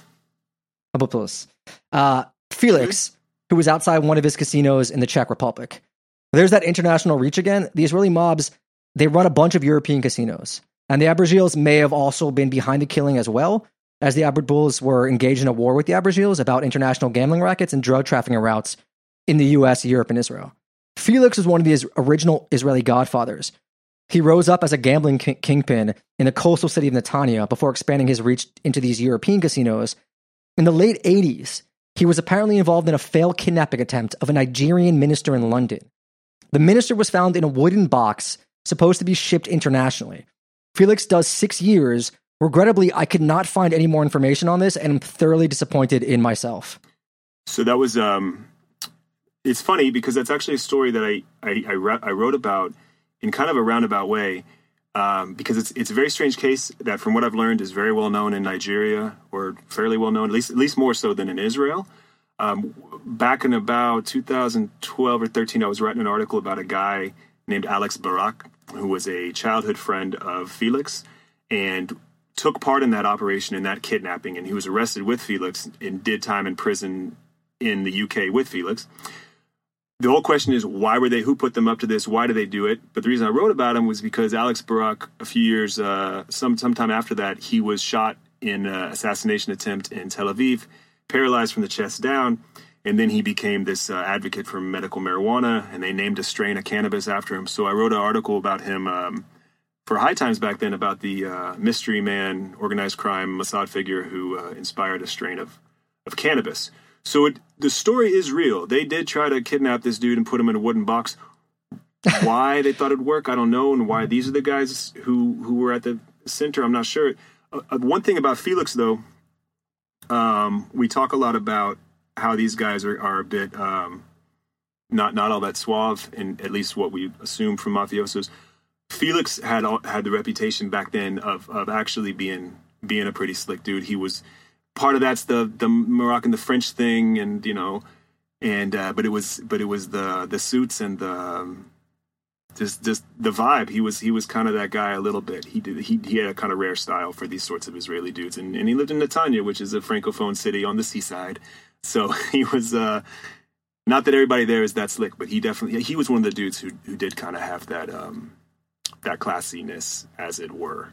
Felix, who was outside one of his casinos in the Czech Republic. There's that international reach again. The Israeli mobs, they run a bunch of European casinos. And the Abergils may have also been behind the killing as well, as the Abutbuls were engaged in a war with the Abergils about international gambling rackets and drug trafficking routes in the US, Europe, and Israel. Felix was one of the original Israeli godfathers. He rose up as a gambling kingpin in the coastal city of Netanya before expanding his reach into these European casinos. In the late 80s, he was apparently involved in a failed kidnapping attempt of a Nigerian minister in London. The minister was found in a wooden box, supposed to be shipped internationally. Felix does 6 years. Regrettably, I could not find any more information on this, and I'm thoroughly disappointed in myself. So that was, it's funny because that's actually a story that I wrote about in kind of a roundabout way, because it's a very strange case that, from what I've learned, is very well known in Nigeria, or fairly well known, at least more so than in Israel. Back in about 2012 or 13, I was writing an article about a guy named Alex Barak, who was a childhood friend of Felix and took part in that operation, in that kidnapping, and he was arrested with Felix and did time in prison in the UK with Felix. The whole question is, who put them up to this? Why did they do it? But the reason I wrote about him was because Alex Barak, a few years, sometime after that, he was shot in an assassination attempt in Tel Aviv, paralyzed from the chest down, and then he became this advocate for medical marijuana, and they named a strain of cannabis after him. So I wrote an article about him for High Times back then about the mystery man, organized crime, Mossad figure who inspired a strain of cannabis. So the story is real. They did try to kidnap this dude and put him in a wooden box. Why they thought it'd work, I don't know, and why these are the guys who were at the center, I'm not sure. One thing about Felix, though, we talk a lot about how these guys are a bit not all that suave, and at least what we assume from mafiosos. Felix had the reputation back then of actually being a pretty slick dude. He was part of that's the Moroccan, the French thing, and but it was the suits and the just the vibe. He was kind of that guy a little bit. He had a kind of rare style for these sorts of Israeli dudes, and he lived in Netanya, which is a francophone city on the seaside. So he was not that everybody there is that slick, but he was one of the dudes who did kind of have that classiness, as it were.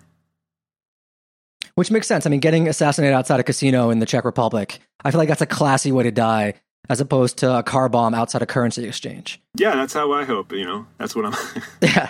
Which makes sense. I mean, getting assassinated outside a casino in the Czech Republic, I feel like that's a classy way to die, as opposed to a car bomb outside a currency exchange. Yeah, that's how I hope, that's what I'm... Yeah.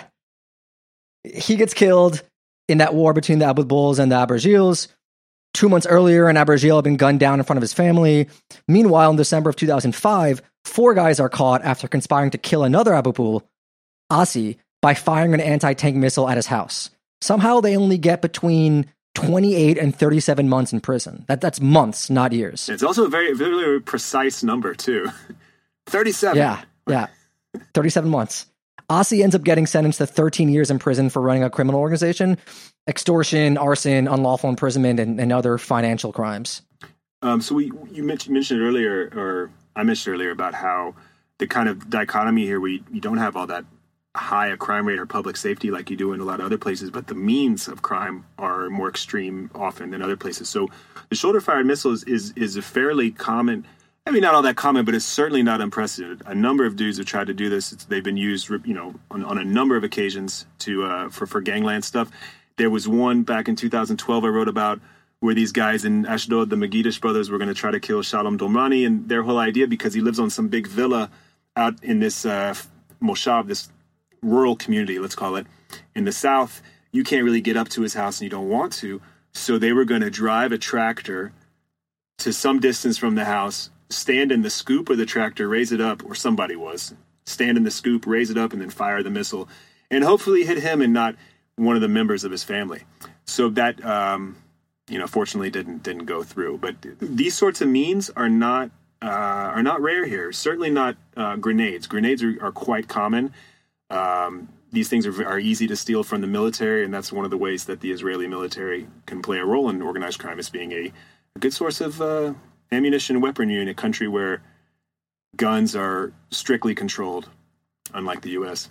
He gets killed in that war between the Abu Bulls and the Abergils. 2 months earlier, an Abergil had been gunned down in front of his family. Meanwhile, in December of 2005, 4 guys are caught after conspiring to kill another Abu Bul, Asi, by firing an anti-tank missile at his house. Somehow they only get between 28 and 37 months in prison. That's months, not years. It's also a very, very precise number, too. 37. Yeah. 37 months. Asi ends up getting sentenced to 13 years in prison for running a criminal organization, extortion, arson, unlawful imprisonment, and other financial crimes. So you mentioned earlier, or I mentioned earlier, about how the kind of dichotomy here, we don't have all that high a crime rate or public safety like you do in a lot of other places, but the means of crime are more extreme often than other places. So the shoulder-fired missile is a fairly common, I mean, not all that common, but it's certainly not unprecedented. A number of dudes have tried to do this. They've been used, on a number of occasions for gangland stuff. There was one back in 2012 I wrote about where these guys in Ashdod, the Magidish brothers, were going to try to kill Shalom Domrani, and their whole idea, because he lives on some big villa out in this moshav, this rural community, let's call it, in the south, you can't really get up to his house and you don't want to. So they were going to drive a tractor to some distance from the house, stand in the scoop of the tractor, raise it up, or somebody was, stand in the scoop, raise it up, and then fire the missile, and hopefully hit him and not one of the members of his family. So that, fortunately didn't go through. But these sorts of means are not rare here. Certainly not grenades. Grenades are quite common. These things are easy to steal from the military, and that's one of the ways that the Israeli military can play a role in organized crime, as being a good source of ammunition and weaponry in a country where guns are strictly controlled, unlike the U.S.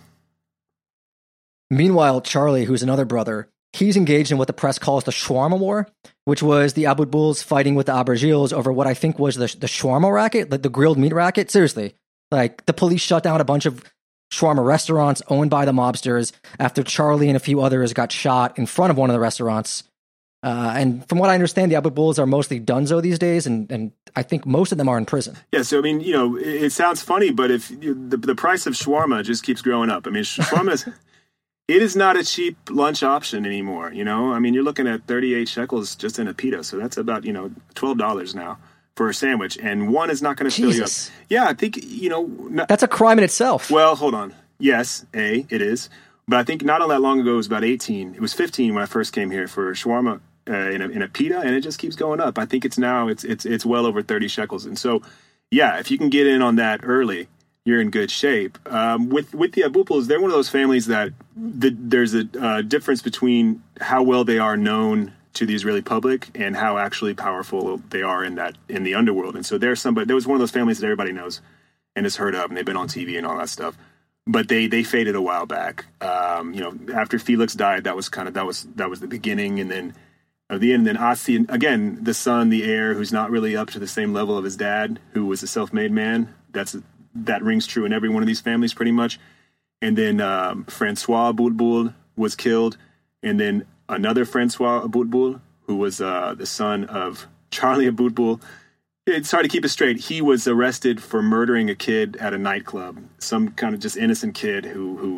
Meanwhile, Charlie, who's another brother, he's engaged in what the press calls the Shawarma War, which was the Abu Bulls fighting with the Abergils over what I think was the shawarma racket, like the grilled meat racket. Seriously, like the police shut down a bunch of shawarma restaurants owned by the mobsters after Charlie and a few others got shot in front of one of the restaurants. And from what I understand, the Abu Bulls are mostly donezo these days, and I think most of them are in prison. Yeah, so I mean, it sounds funny, but if the price of shawarma just keeps growing up. I mean, shawarma it is not a cheap lunch option anymore. I mean, you're looking at 38 shekels just in a pita, so that's about $12 now for a sandwich, and one is not going to fill you up. Yeah, I think that's a crime in itself. Well, hold on. Yes, it is, but I think not all that long ago it was about 18. It was 15 when I first came here for shawarma in a pita, and it just keeps going up. I think it's well over 30 shekels, and so yeah, if you can get in on that early, you're in good shape. With the Abu Bulls, they're one of those families that there's a difference between how well they are known to the Israeli public and how actually powerful they are in the underworld. And so there was one of those families that everybody knows and has heard of, and they've been on TV and all that stuff. But they faded a while back. After Felix died, that was the beginning, and then at the end, then Asi, again, the son, the heir, who's not really up to the same level of his dad, who was a self-made man. That rings true in every one of these families, pretty much. And then Francois Aboutboul was killed, and then another Francois Aboutboul, who was the son of Charlie Aboutboul. It's hard to keep it straight. He was arrested for murdering a kid at a nightclub, some kind of just innocent kid who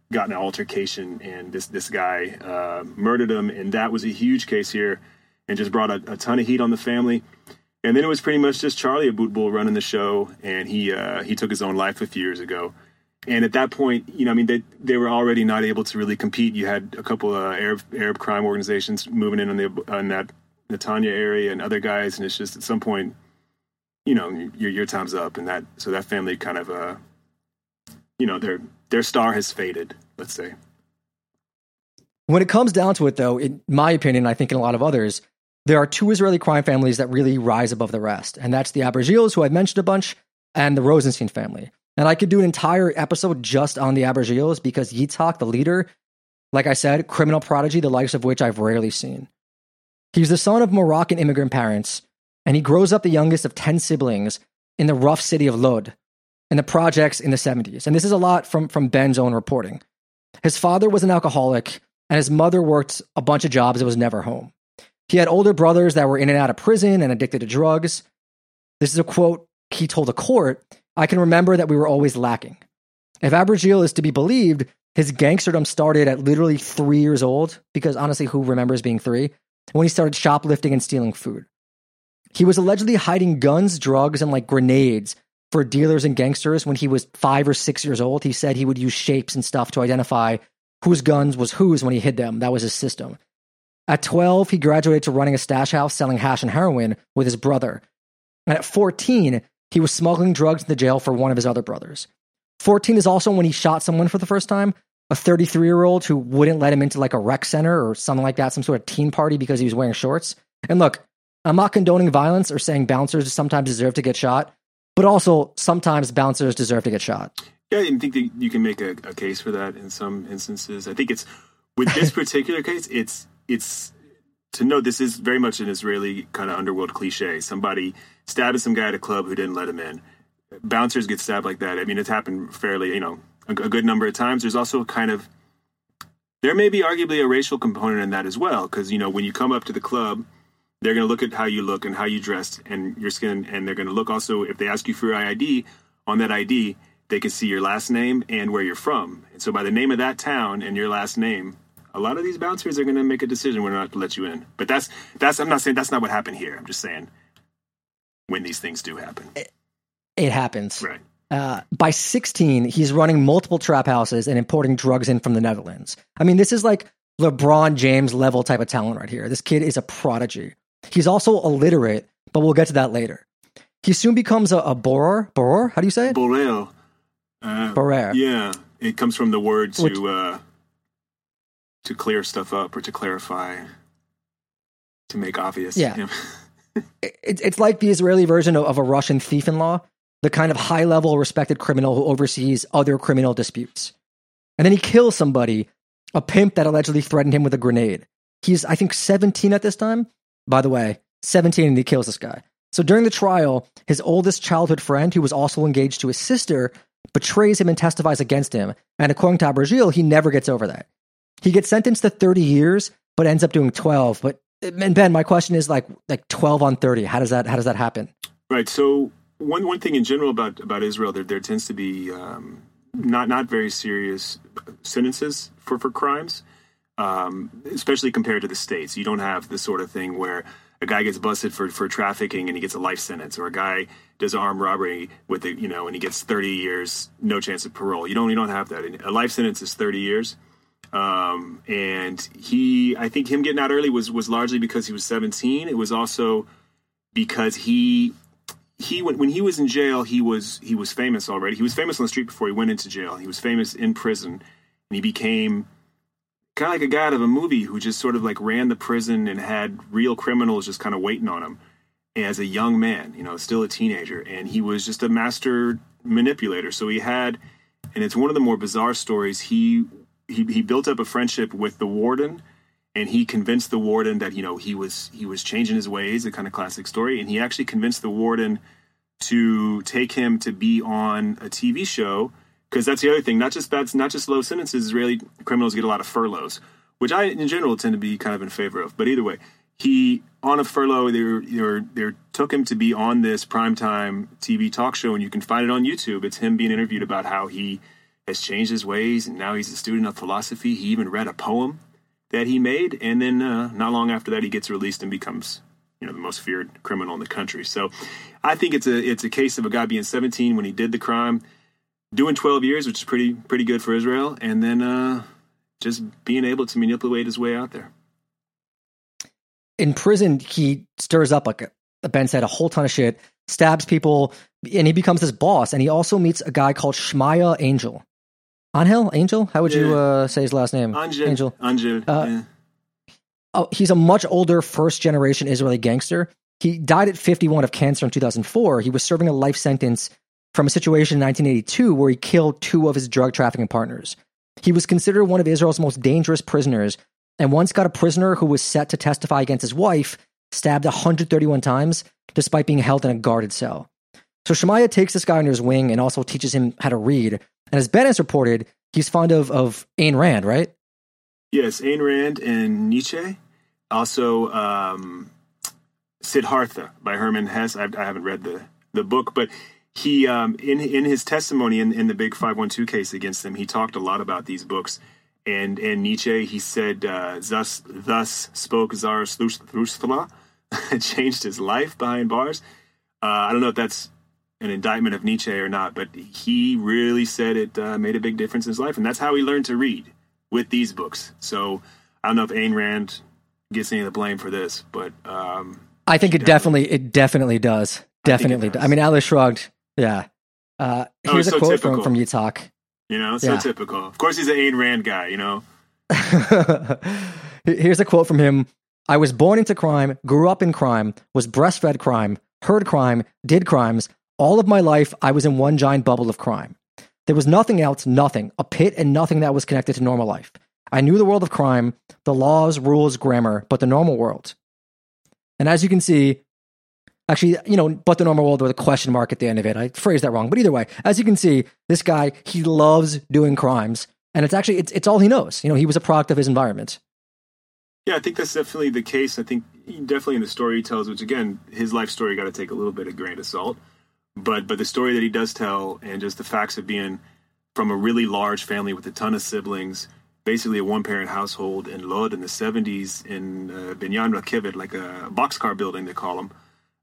got in an altercation, and this guy murdered him, and that was a huge case here, and just brought a ton of heat on the family. And then it was pretty much just Charlie Aboutboul running the show, and he took his own life a few years ago. And at that point, I mean, they were already not able to really compete. You had a couple of Arab crime organizations moving in on that Netanya area and other guys, and it's just at some point, your time's up, and that family kind of their star has faded, let's say. When it comes down to it, though, in my opinion, I think in a lot of others, there are two Israeli crime families that really rise above the rest, and that's the Abergils, who I've mentioned a bunch, and the Rosenstein family. And I could do an entire episode just on the Abergils because Yitzhak, the leader, like I said, criminal prodigy, the likes of which I've rarely seen. He's the son of Moroccan immigrant parents, and he grows up the youngest of 10 siblings in the rough city of Lod, in the projects in the 70s. And this is a lot from Ben's own reporting. His father was an alcoholic, and his mother worked a bunch of jobs and was never home. He had older brothers that were in and out of prison and addicted to drugs. This is a quote he told a court: "I can remember that we were always lacking." If Abergil is to be believed, his gangsterdom started at literally 3 years old, because honestly, who remembers being 3? When he started shoplifting and stealing food. He was allegedly hiding guns, drugs, and grenades for dealers and gangsters when he was 5 or 6 years old. He said he would use shapes and stuff to identify whose guns was whose when he hid them. That was his system. At 12, he graduated to running a stash house selling hash and heroin with his brother. And at 14, he was smuggling drugs to the jail for one of his other brothers. 14 is also when he shot someone for the first time, a 33-year-old who wouldn't let him into a rec center or something like that, some sort of teen party because he was wearing shorts. And look, I'm not condoning violence or saying bouncers sometimes deserve to get shot, but also sometimes bouncers deserve to get shot. Yeah, I think that you can make a case for that in some instances. I think it's, with this particular case, it's to note this is very much an Israeli kind of underworld cliche. Somebody stabbing some guy at a club who didn't let him in. Bouncers get stabbed like that. I mean, it's happened fairly, a good number of times. There's also there may be arguably a racial component in that as well, because, when you come up to the club, they're going to look at how you look and how you dressed and your skin, and they're going to look also, if they ask you for your ID, on that ID, they can see your last name and where you're from. And so by the name of that town and your last name, a lot of these bouncers are going to make a decision whether or not to let you in. But that's I'm not saying that's not what happened here. I'm just saying when these things do happen. It happens. Right. By 16, he's running multiple trap houses and importing drugs in from the Netherlands. I mean, this is like LeBron James level type of talent right here. This kid is a prodigy. He's also illiterate, but we'll get to that later. He soon becomes a borer. Borer? How do you say it? Borer. Borer. Yeah. It comes from the word to clear stuff up or to clarify, to make obvious. Yeah. It's like the Israeli version of a Russian thief-in-law, the kind of high-level respected criminal who oversees other criminal disputes. And then he kills somebody, a pimp that allegedly threatened him with a grenade. He's, I think, 17 at this time. By the way, 17, and he kills this guy. So during the trial, his oldest childhood friend, who was also engaged to his sister, betrays him and testifies against him. And according to Abergil, he never gets over that. He gets sentenced to 30 years, but ends up doing 12. And Ben, my question is like 12 on 30. How does that happen? Right. So one thing in general about Israel, there tends to be not very serious sentences for crimes, especially compared to the States. You don't have this sort of thing where a guy gets busted for trafficking and he gets a life sentence, or a guy does armed robbery with and he gets 30 years, no chance of parole. You don't have that. A life sentence is 30 years. And I think him getting out early was largely because he was 17. It was also because when he was in jail, he was famous already. He was famous on the street before he went into jail. He was famous in prison, and he became kind of like a guy out of a movie who just sort of ran the prison and had real criminals just kind of waiting on him as a young man, still a teenager. And he was just a master manipulator. So he had, and it's one of the more bizarre stories, he built up a friendship with the warden, and he convinced the warden that, he was changing his ways, a kind of classic story. And he actually convinced the warden to take him to be on a TV show, because that's the other thing. Not just low sentences. Israeli criminals get a lot of furloughs, which I, in general, tend to be kind of in favor of. But either way, he, on a furlough, they took him to be on this primetime TV talk show, and you can find it on YouTube. It's him being interviewed about how he has changed his ways, and now he's a student of philosophy. He even read a poem that he made, and then not long after that, he gets released and becomes, the most feared criminal in the country. So I think it's a case of a guy being 17 when he did the crime, doing 12 years, which is pretty good for Israel, and then just being able to manipulate his way out there. In prison, he stirs up, like Ben said, a whole ton of shit, stabs people, and he becomes this boss. And he also meets a guy called Shmaya Angel. Angel? How would you say his last name? Angel. Yeah. Oh, he's a much older first-generation Israeli gangster. He died at 51 of cancer in 2004. He was serving a life sentence from a situation in 1982 where he killed 2 of his drug trafficking partners. He was considered one of Israel's most dangerous prisoners, and once got a prisoner who was set to testify against his wife stabbed 131 times despite being held in a guarded cell. So Shmaya takes this guy under his wing and also teaches him how to read. And as Ben has reported, he's fond of Ayn Rand, right? Yes, Ayn Rand and Nietzsche. Also, Siddhartha by Hermann Hesse. I haven't read the book, but he in his testimony in the Big 512 case against him, he talked a lot about these books. And Nietzsche, he said, thus spoke Zarathustra, changed his life behind bars. I don't know if that's an indictment of Nietzsche or not, but he really said it made a big difference in his life. And that's how he learned to read, with these books. So I don't know if Ayn Rand gets any of the blame for this, but I think it definitely does. Definitely. I mean, Atlas Shrugged. Yeah. Here's a quote from Yitzhak. Typical. Of course, he's an Ayn Rand guy, Here's a quote from him. I was born into crime, grew up in crime, was breastfed crime, heard crime, did crimes. All of my life, I was in one giant bubble of crime. There was nothing else, nothing, a pit and nothing that was connected to normal life. I knew the world of crime, the laws, rules, grammar, but the normal world. And as you can see, actually, but the normal world with a question mark at the end of it. I phrased that wrong. But either way, as you can see, this guy, he loves doing crimes. And it's all he knows. He was a product of his environment. Yeah, I think that's definitely the case. I think definitely in the story he tells, which again, his life story got to take a little bit of grain of salt. But the story that he does tell, and just the facts of being from a really large family with a ton of siblings, basically a one-parent household in Lod in the 70s in Binyan Rakivit, like a boxcar building, they call them.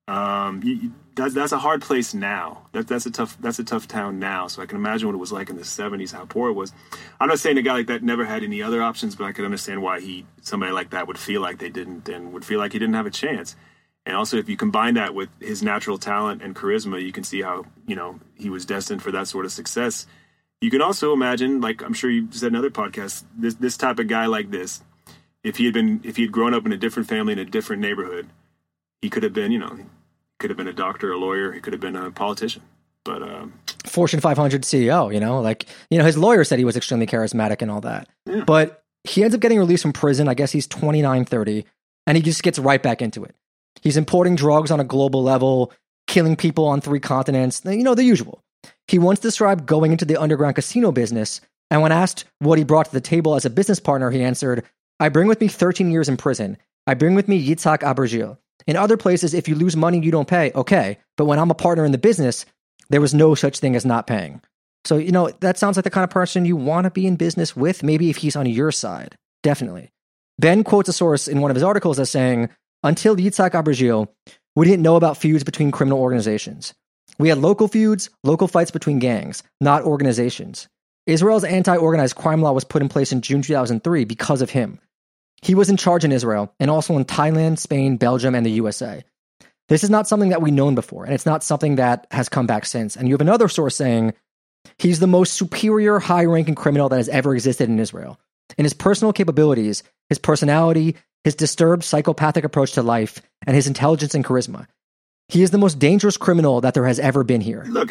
That's a hard place now. That's a tough town now. So I can imagine what it was like in the 70s, how poor it was. I'm not saying a guy like that never had any other options, but I can understand why somebody like that would feel like they didn't, and would feel like he didn't have a chance. And also, if you combine that with his natural talent and charisma, you can see how, he was destined for that sort of success. You can also imagine, like I'm sure you said in other podcasts, this type of guy like this, if he had grown up in a different family in a different neighborhood, he could have been, could have been a doctor, a lawyer, he could have been a politician. But Fortune 500 CEO, his lawyer said he was extremely charismatic and all that. Yeah. But he ends up getting released from prison. I guess he's 29, 30, and he just gets right back into it. He's importing drugs on a global level, killing people on 3 continents, the usual. He once described going into the underground casino business, and when asked what he brought to the table as a business partner, he answered, I bring with me 13 years in prison. I bring with me Yitzhak Abergil. In other places, if you lose money, you don't pay. Okay. But when I'm a partner in the business, there was no such thing as not paying. So, that sounds like the kind of person you want to be in business with, maybe if he's on your side. Definitely. Ben quotes a source in one of his articles as saying, until Yitzhak Abergil, we didn't know about feuds between criminal organizations. We had local feuds, local fights between gangs, not organizations. Israel's anti-organized crime law was put in place in June 2003 because of him. He was in charge in Israel and also in Thailand, Spain, Belgium, and the USA. This is not something that we've known before, and it's not something that has come back since. And you have another source saying, he's the most superior, high-ranking criminal that has ever existed in Israel. In his personal capabilities, his personality, his disturbed psychopathic approach to life, and his intelligence and charisma. He is the most dangerous criminal that there has ever been here. Look,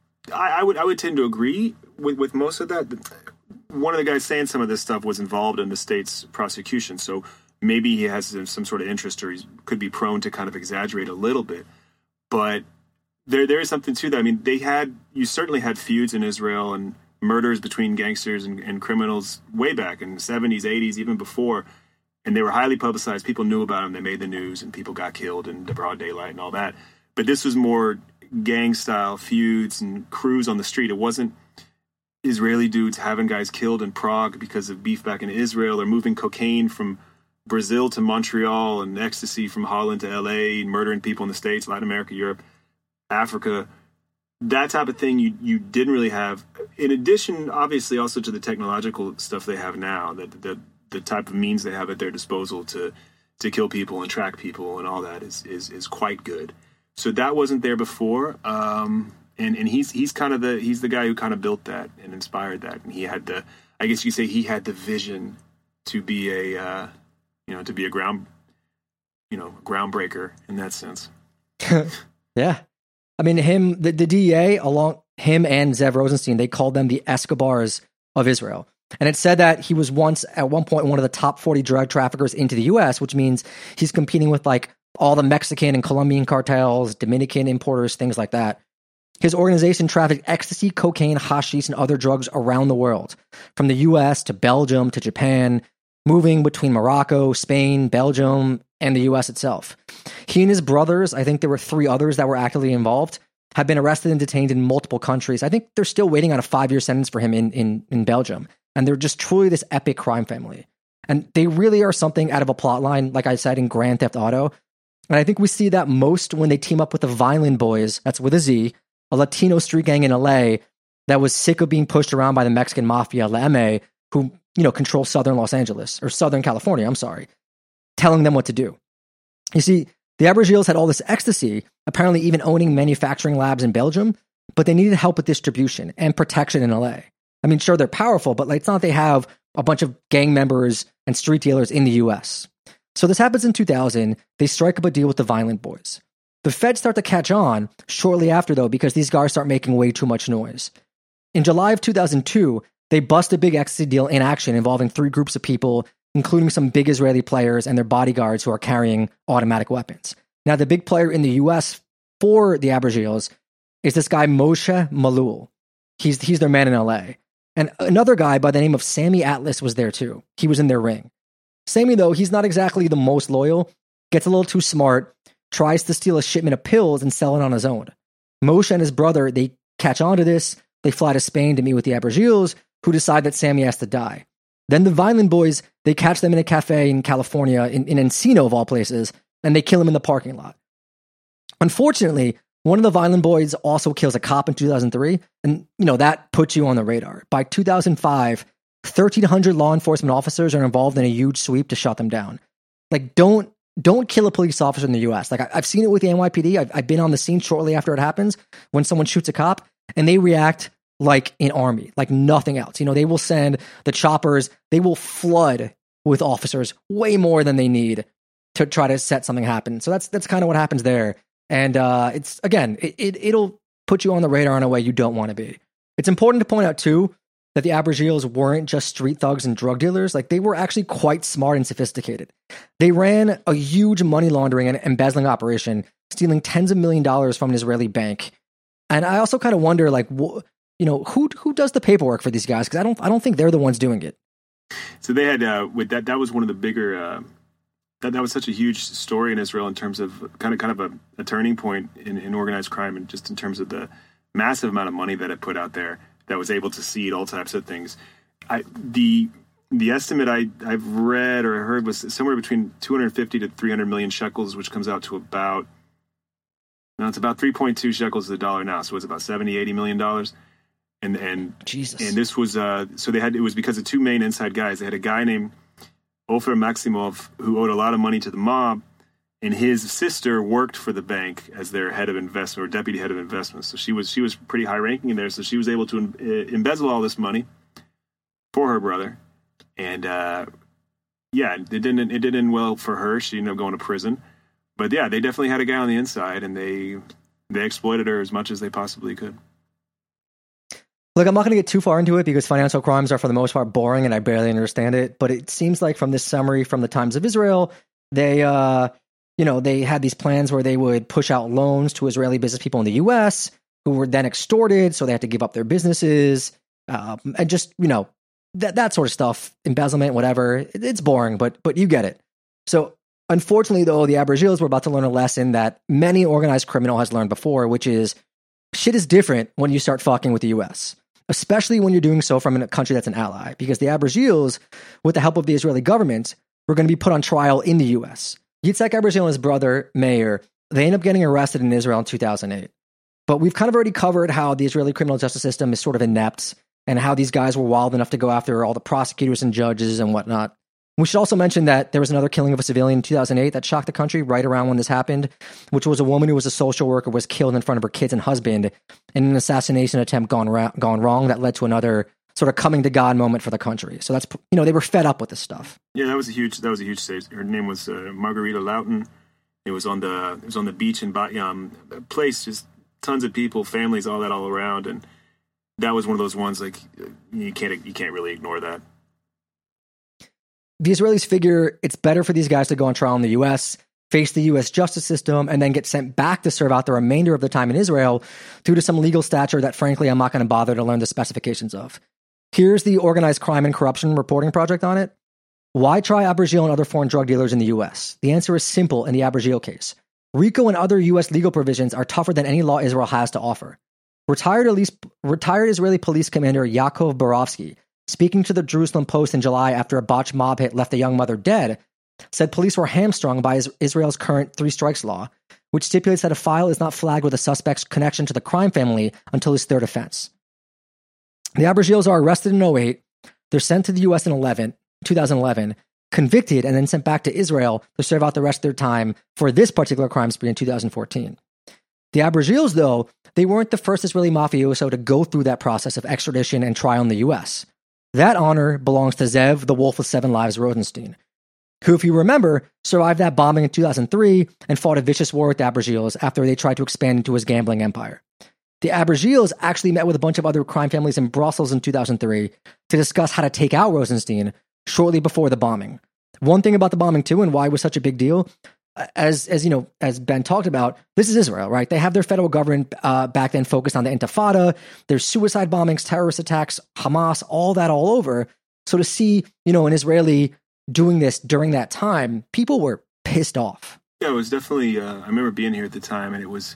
I would tend to agree with most of that. One of the guys saying some of this stuff was involved in the state's prosecution, so maybe he has some sort of interest, or he could be prone to kind of exaggerate a little bit. But there is something to that. I mean, you certainly had feuds in Israel and murders between gangsters and criminals way back in the 70s, 80s, even before. And they were highly publicized. People knew about them. They made the news, and people got killed in the broad daylight and all that. But this was more gang-style feuds and crews on the street. It Israeli dudes having guys killed in Prague because of beef back in Israel, or moving cocaine from Brazil to Montreal and ecstasy from Holland to LA, murdering people in the States, Latin America, Europe, Africa. That type of thing you didn't really have. In addition, obviously, also to the technological stuff they have now, the type of means they have at their disposal to kill people and track people and all that is quite good. So that wasn't there before. And he's the guy who kind of built that and inspired that. And he had I guess you could say he had the vision to be a groundbreaker in that sense. Yeah. I mean, the DEA, along him and Zev Rosenstein, they called them the Escobars of Israel. And it said that he was once, at one point, one of the top 40 drug traffickers into the U.S., which means he's competing with like all the Mexican and Colombian cartels, Dominican importers, things like that. His organization trafficked ecstasy, cocaine, hashish, and other drugs around the world, from the U.S. to Belgium to Japan, moving between Morocco, Spain, Belgium, and the U.S. itself. He and his brothers, I think there were 3 others that were actively involved, have been arrested and detained in multiple countries. I think they're still waiting on a 5-year sentence for him in Belgium. And they're just truly this epic crime family. And they really are something out of a plot line, like I said, in Grand Theft Auto. And I think we see that most when they team up with the Violent Boys, that's with a Z, a Latino street gang in LA that was sick of being pushed around by the Mexican mafia, La M, who, control southern Los Angeles, or Southern California, I'm sorry, telling them what to do. You see, the Abergils had all this ecstasy, apparently even owning manufacturing labs in Belgium, but they needed help with distribution and protection in LA. I mean, sure, they're powerful, but it's not they have a bunch of gang members and street dealers in the US. So this happens in 2000. They strike up a deal with the Violent Boys. The feds start to catch on shortly after, though, because these guys start making way too much noise. In July of 2002, they bust a big ecstasy deal in action involving 3 groups of people, including some big Israeli players and their bodyguards who are carrying automatic weapons. Now, the big player in the US for the Abergils is this guy, Moshe Malul. He's their man in LA. And another guy by the name of Sammy Atlas was there too. He was in their ring. Sammy, though, he's not exactly the most loyal, gets a little too smart, tries to steal a shipment of pills and sell it on his own. Moshe and his brother, they catch on to this. They fly to Spain to meet with the Abergils, who decide that Sammy has to die. Then the Violent Boys, they catch them in a cafe in California, in Encino of all places, and they kill him in the parking lot. Unfortunately, one of the Violent Boys also kills a cop in 2003, and that puts you on the radar. By 2005, 1,300 law enforcement officers are involved in a huge sweep to shut them down. Like, don't kill a police officer in the U.S. Like, I've seen it with the NYPD. I've been on the scene shortly after it happens when someone shoots a cop, and they react like an army, like nothing else. They will send the choppers. They will flood with officers way more than they need to try to set something happen. So that's kind of what happens there. And it'll put you on the radar in a way you don't want to be. It's important to point out too that the Abergils weren't just street thugs and drug dealers. Like, they were actually quite smart and sophisticated. They ran a huge money laundering and embezzling operation, stealing tens of millions of dollars from an Israeli bank. And I also kind of wonder, like, who does the paperwork for these guys? Because I don't think they're the ones doing it. So they had with that was one of the bigger. That was such a huge story in Israel in terms of kind of a turning point in organized crime, and just in terms of the massive amount of money that it put out there that was able to seed all types of things. The estimate I've read or heard was somewhere between 250 to 300 million shekels, which comes out to about 3.2 shekels to the dollar now. So it's about $70-80 million. And Jesus. And this was it was because of 2 main inside guys. They had a guy named Ofer Maximov, who owed a lot of money to the mob, and his sister worked for the bank as their head of investment or deputy head of investment. So she was pretty high ranking in there. So she was able to embezzle all this money for her brother, and it didn't end well for her. She ended up going to prison. But yeah, they definitely had a guy on the inside, and they exploited her as much as they possibly could. Look, I'm not going to get too far into it because financial crimes are for the most part boring and I barely understand it. But it seems like from this summary from the Times of Israel, they had these plans where they would push out loans to Israeli business people in the U.S. who were then extorted, so they had to give up their businesses, and just that sort of stuff, embezzlement, whatever. It's boring, but you get it. So unfortunately, though, the Abergils were about to learn a lesson that many organized criminal has learned before, which is shit is different when you start fucking with the U.S. especially when you're doing so from a country that's an ally, because the Abergils, with the help of the Israeli government, were going to be put on trial in the U.S. Yitzhak Abergil and his brother, Meir, they end up getting arrested in Israel in 2008. But we've kind of already covered how the Israeli criminal justice system is sort of inept and how these guys were wild enough to go after all the prosecutors and judges and whatnot. We should also mention that there was another killing of a civilian in 2008 that shocked the country right around when this happened, which was a woman who was a social worker was killed in front of her kids and husband in an assassination attempt gone wrong that led to another sort of coming to God moment for the country. So that's, they were fed up with this stuff. Yeah, that was a huge save. Her name was Margarita Lawton. It was on the beach in Bat Yam, a place, just tons of people, families, all around, and that was one of those ones like you can't really ignore that. The Israelis figure it's better for these guys to go on trial in the U.S., face the U.S. justice system, and then get sent back to serve out the remainder of the time in Israel due to some legal stature that, frankly, I'm not going to bother to learn the specifications of. Here's the Organized Crime and Corruption Reporting Project on it. Why try Abergil and other foreign drug dealers in the U.S.? The answer is simple in the Abergil case. RICO and other U.S. legal provisions are tougher than any law Israel has to offer. Retired Israeli police commander Yaakov Borovsky, speaking to the Jerusalem Post in July after a botched mob hit left a young mother dead, said police were hamstrung by Israel's current three strikes law, which stipulates that a file is not flagged with a suspect's connection to the crime family until his third offense. The Abergils are arrested in 2008. They're sent to the U.S. in 2011, convicted, and then sent back to Israel to serve out the rest of their time for this particular crime spree in 2014. The Abergils, though, they weren't the first Israeli mafioso to go through that process of extradition and trial in the U.S. That honor belongs to Zev, the Wolf with Seven Lives Rosenstein, who, if you remember, survived that bombing in 2003 and fought a vicious war with the Abergils after they tried to expand into his gambling empire. The Abergils actually met with a bunch of other crime families in Brussels in 2003 to discuss how to take out Rosenstein shortly before the bombing. One thing about the bombing, too, and why it was such a big deal, as Ben talked about, this is Israel, right? They have their federal government back then focused on the Intifada. There's suicide bombings, terrorist attacks, Hamas, all that all over. So to see, an Israeli doing this during that time, people were pissed off. Yeah, it was definitely, I remember being here at the time, and it was,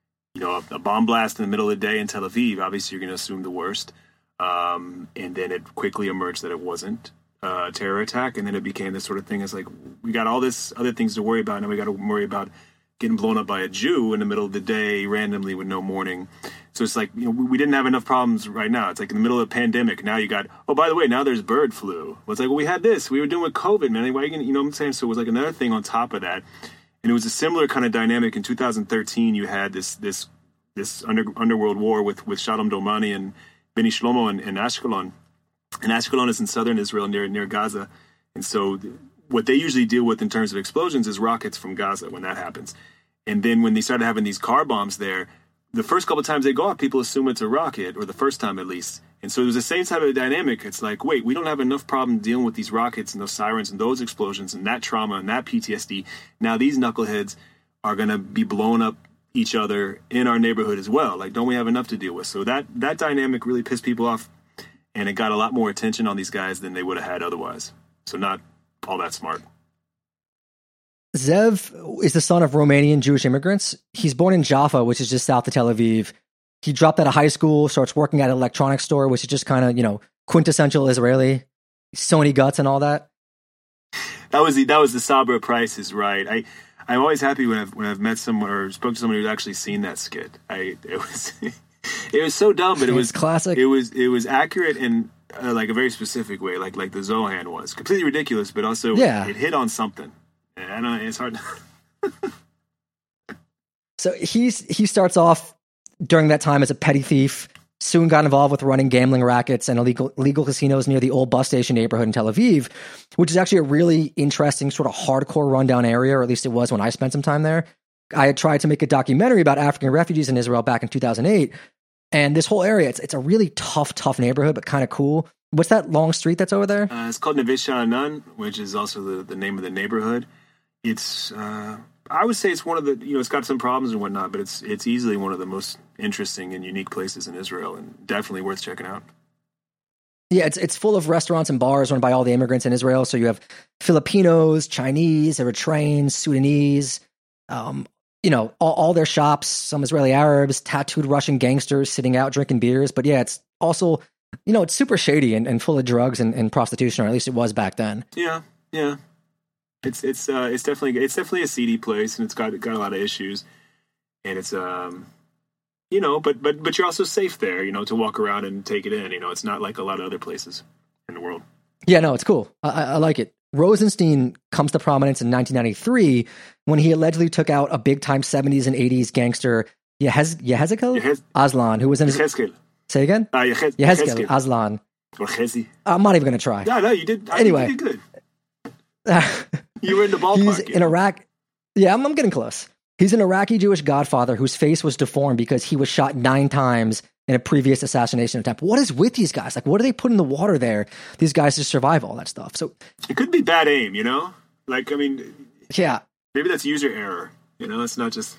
a bomb blast in the middle of the day in Tel Aviv. Obviously, you're going to assume the worst. And then it quickly emerged that it wasn't a terror attack. And then it became this sort of thing. It's like, we got all this other things to worry about. Now we got to worry about getting blown up by a Jew in the middle of the day randomly with no warning. So it's like, we didn't have enough problems right now. It's like in the middle of a pandemic. Now you got, oh, by the way, now there's bird flu. Well, it's like, well, we had this. We were doing with COVID, man. Why are you gonna, what I'm saying? So it was like another thing on top of that. And it was a similar kind of dynamic. In 2013, you had this underworld war with Shalom Domani and Beni Shlomo and Ashkelon. And Ashkelon is in southern Israel near Gaza. And so what they usually deal with in terms of explosions is rockets from Gaza when that happens. And then when they started having these car bombs there, the first couple of times they go off, people assume it's a rocket, or the first time at least. And so it was the same type of dynamic. It's like, wait, we don't have enough problem dealing with these rockets and those sirens and those explosions and that trauma and that PTSD. Now these knuckleheads are going to be blowing up each other in our neighborhood as well. Like, don't we have enough to deal with? So that dynamic really pissed people off, and it got a lot more attention on these guys than they would have had otherwise. So not all that smart. Zev is the son of Romanian Jewish immigrants. He's born in Jaffa, which is just south of Tel Aviv. He dropped out of high school, starts working at an electronics store, which is just kind of, quintessential Israeli. Sony guts and all that. That was the Sabra prices, right? I'm always happy when I've met someone or spoke to someone who's actually seen that skit. It was so dumb, but it was classic. It was accurate in like a very specific way, like the Zohan was completely ridiculous, but also it hit on something. And I don't know, it's hard. So he starts off during that time as a petty thief. Soon got involved with running gambling rackets and illegal casinos near the old bus station neighborhood in Tel Aviv, which is actually a really interesting sort of hardcore rundown area, or at least it was when I spent some time there. I had tried to make a documentary about African refugees in Israel back in 2008, and this whole area, it's a really tough neighborhood, but kind of cool. What's that long street that's over there? It's called Neve Sha'anan, which is also the name of the neighborhood. It's I would say it's one of the, it's got some problems and whatnot, but it's easily one of the most interesting and unique places in Israel, and definitely worth checking out. Yeah, it's full of restaurants and bars run by all the immigrants in Israel. So you have Filipinos, Chinese, Eritreans, Sudanese, all their shops, some Israeli Arabs, tattooed Russian gangsters sitting out drinking beers. But yeah, it's also, it's super shady and full of drugs and prostitution, or at least it was back then. Yeah. It's definitely a seedy place, and it's got a lot of issues, and it's but you're also safe there, to walk around and take it in. It's not like a lot of other places in the world. Yeah, no, it's cool. I like it. Rosenstein comes to prominence in 1993 when he allegedly took out a big-time 70s and 80s gangster, Yehezekel Aslan, who was in his... Yehezkel. Say again? Yehezkel Aslan. Or Chezi. I'm not even going to try. Yeah, no, you did. Anyway. You did good. You were in the ballpark. He's in Iraq. Yeah, I'm getting close. He's an Iraqi Jewish godfather whose face was deformed because he was shot 9 times in a previous assassination attempt. What is with these guys? Like, what do they put in the water there, these guys, to survive all that stuff? So it could be bad aim, Like, yeah. Maybe that's user error. It's not just...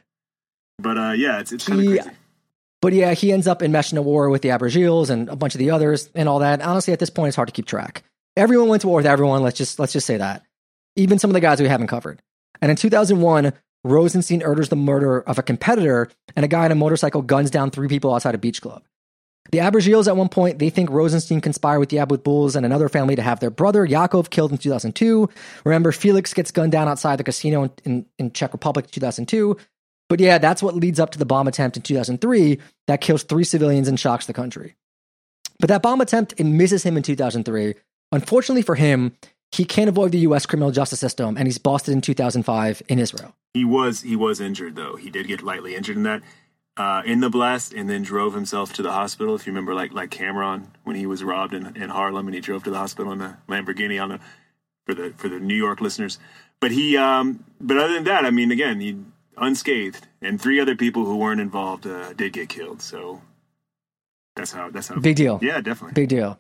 But, yeah, it's kind of crazy. But yeah, he ends up enmeshed in a war with the Abergils and a bunch of the others and all that. Honestly, at this point, it's hard to keep track. Everyone went to war with everyone. Let's just say that. Even some of the guys we haven't covered. And in 2001, Rosenstein orders the murder of a competitor, and a guy on a motorcycle guns down 3 people outside a beach club. The Abergils, at one point, they think Rosenstein conspired with the Abutbuls and another family to have their brother, Yaakov, killed in 2002. Remember, Felix gets gunned down outside the casino in Czech Republic in 2002. But yeah, that's what leads up to the bomb attempt in 2003 that kills 3 civilians and shocks the country. But that bomb attempt, it misses him in 2003. Unfortunately for him, he can't avoid the U.S. criminal justice system, and he's busted in 2005 in Israel. He was injured, though. He did get lightly injured in that, in the blast, and then drove himself to the hospital. If you remember, like Cameron, when he was robbed in Harlem, and he drove to the hospital in a Lamborghini for the New York listeners. But but other than that, again, he unscathed, and 3 other people who weren't involved did get killed. So that's how. Big deal. Yeah, definitely. Big deal.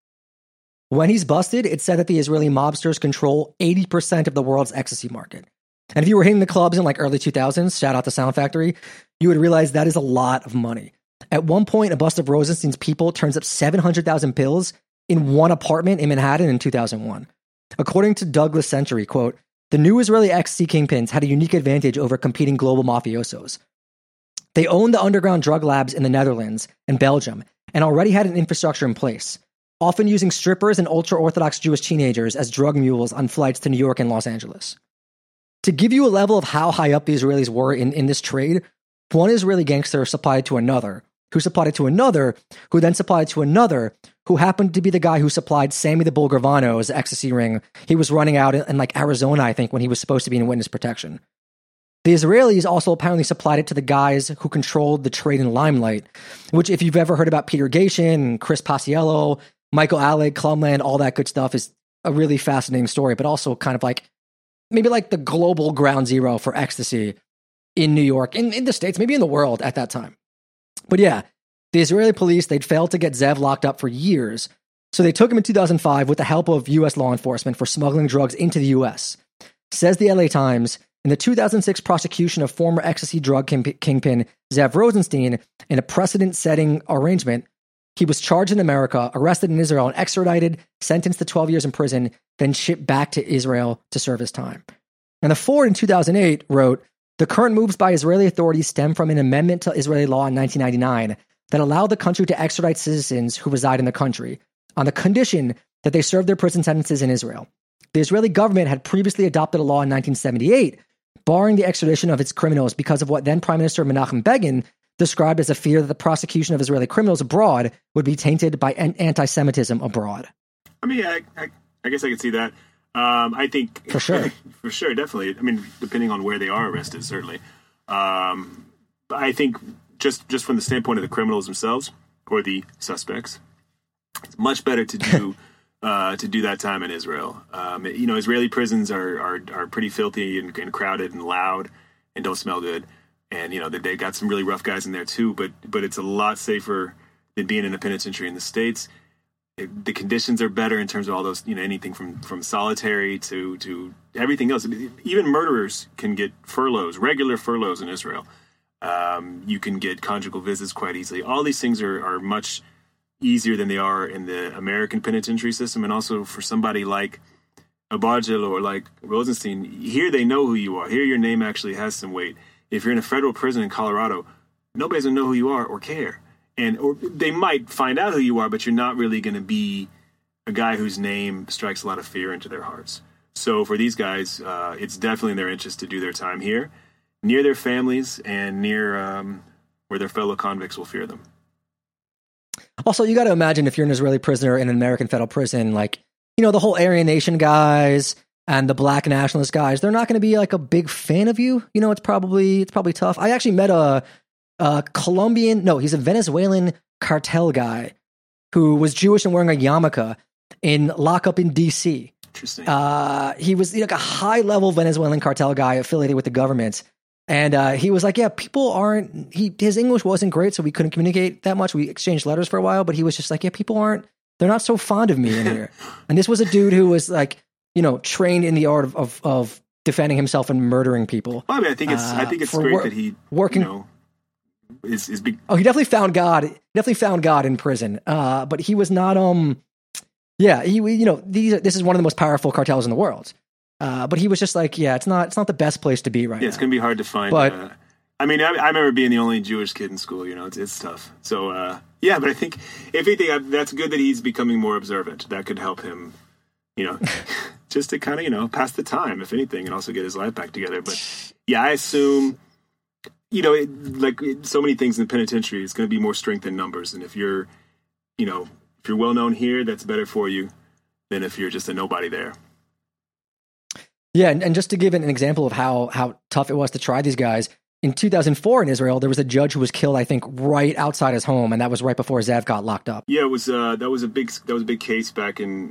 When he's busted, it's said that the Israeli mobsters control 80% of the world's ecstasy market. And if you were hitting the clubs in early 2000s, shout out to Sound Factory, you would realize that is a lot of money. At one point, a bust of Rosenstein's people turns up 700,000 pills in one apartment in Manhattan in 2001. According to Douglas Century, quote, the new Israeli ecstasy kingpins had a unique advantage over competing global mafiosos. They owned the underground drug labs in the Netherlands and Belgium and already had an infrastructure in place, often using strippers and ultra-Orthodox Jewish teenagers as drug mules on flights to New York and Los Angeles. To give you a level of how high up the Israelis were in this trade, one Israeli gangster supplied to another, who supplied it to another, who then supplied to another, who happened to be the guy who supplied Sammy the Bull Gravano's ecstasy ring. He was running out in Arizona, I think, when he was supposed to be in witness protection. The Israelis also apparently supplied it to the guys who controlled the trade in Limelight, which, if you've ever heard about Peter Gatien, Chris Paciello, Michael Alec, Clumland, all that good stuff, is a really fascinating story, but also kind of maybe the global ground zero for ecstasy in New York, in the States, maybe in the world at that time. But yeah, the Israeli police, they'd failed to get Zev locked up for years, so they took him in 2005 with the help of U.S. law enforcement for smuggling drugs into the U.S. Says the LA Times, in the 2006 prosecution of former ecstasy drug kingpin Zev Rosenstein, in a precedent-setting arrangement, he was charged in America, arrested in Israel, and extradited, sentenced to 12 years in prison, then shipped back to Israel to serve his time. And the Ford in 2008 wrote, the current moves by Israeli authorities stem from an amendment to Israeli law in 1999 that allowed the country to extradite citizens who reside in the country on the condition that they serve their prison sentences in Israel. The Israeli government had previously adopted a law in 1978 barring the extradition of its criminals because of what then Prime Minister Menachem Begin described as a fear that the prosecution of Israeli criminals abroad would be tainted by anti-Semitism abroad. I guess I could see that. I think for sure, definitely. Depending on where they are arrested, certainly. But I think just from the standpoint of the criminals themselves or the suspects, it's much better to do that time in Israel. Israeli prisons are pretty filthy and crowded and loud and don't smell good. And, they got some really rough guys in there too, but it's a lot safer than being in a penitentiary in the States. The conditions are better in terms of all those, anything from solitary to everything else. Even murderers can get furloughs, regular furloughs in Israel. You can get conjugal visits quite easily. All these things are much easier than they are in the American penitentiary system. And also for somebody like Abargil or like Rosenstein, here they know who you are. Here your name actually has some weight. if you're in a federal prison in Colorado, nobody's going to know who you are or care. Or they might find out who you are, but you're not really going to be a guy whose name strikes a lot of fear into their hearts. So for these guys, it's definitely in their interest to do their time here, near their families and near where their fellow convicts will fear them. Also, you got to imagine if you're an Israeli prisoner in an American federal prison, like, the whole Aryan Nation guys and the black nationalist guys, they're not going to be like a big fan of you. It's probably tough. I actually met a he's a Venezuelan cartel guy who was Jewish and wearing a yarmulke in lockup in DC. Interesting. He was like a high level Venezuelan cartel guy affiliated with the government. And he was like, yeah, his English wasn't great, so we couldn't communicate that much. We exchanged letters for a while, but he was just like, yeah, they're not so fond of me in here. And this was a dude who was like, trained in the art of defending himself and murdering people. Well, I mean, I think it's great that he working. Is big. Oh, he definitely found God. Definitely found God in prison. But he was not. This is one of the most powerful cartels in the world. But he was just like, yeah, it's not the best place to be right now. It's going to be hard to find. But I remember being the only Jewish kid in school. It's tough. So but I think if anything, that's good that he's becoming more observant. That could help him, just to kind of pass the time, if anything, and also get his life back together. But yeah, I assume. Like so many things in the penitentiary, it's going to be more strength in numbers. And if you're well known here, that's better for you than if you're just a nobody there. Yeah, and just to give an example of how tough it was to try these guys, in 2004 in Israel, there was a judge who was killed, I think, right outside his home, and that was right before Zev got locked up. Yeah, it was that was a big case back in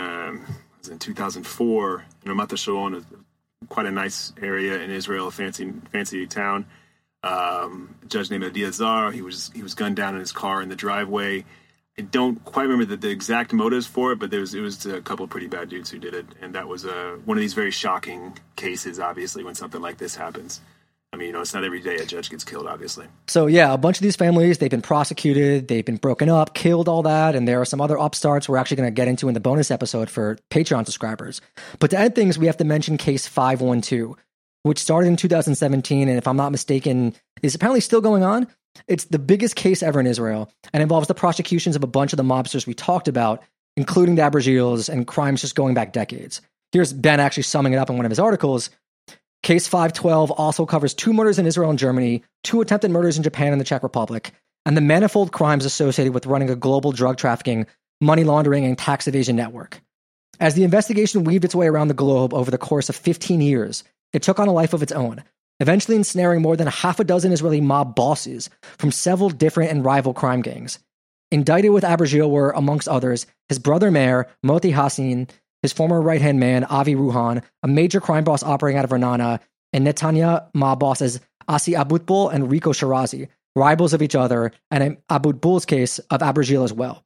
2004 in Ramat HaSharon, quite a nice area in Israel, a fancy town. A judge named Adiazar, he was gunned down in his car in the driveway. I don't quite remember the exact motives for it, but it was a couple of pretty bad dudes who did it, and that was one of these very shocking cases. Obviously, when something like this happens, I mean, it's not every day a judge gets killed. Obviously, so yeah, a bunch of these families, they've been prosecuted, they've been broken up, killed, all that, and there are some other upstarts we're actually going to get into in the bonus episode for Patreon subscribers. But to end things, we have to mention Case 512. Which started in 2017, and if I'm not mistaken, is apparently still going on. It's the biggest case ever in Israel, and involves the prosecutions of a bunch of the mobsters we talked about, including the Abergils, and crimes just going back decades. Here's Ben actually summing it up in one of his articles. Case 512 also covers 2 murders in Israel and Germany, 2 attempted murders in Japan and the Czech Republic, and the manifold crimes associated with running a global drug trafficking, money laundering, and tax evasion network. As the investigation weaved its way around the globe over the course of 15 years, it took on a life of its own, eventually ensnaring more than half a dozen Israeli mob bosses from several different and rival crime gangs. Indicted with Abergil were, amongst others, his brother Meir, Moti Hassin, his former right-hand man, Avi Ruhan, a major crime boss operating out of Ra'anana, and Netanya mob bosses Asi Abutbul and Rico Shirazi, rivals of each other, and in Abutbul's case, of Abergil as well.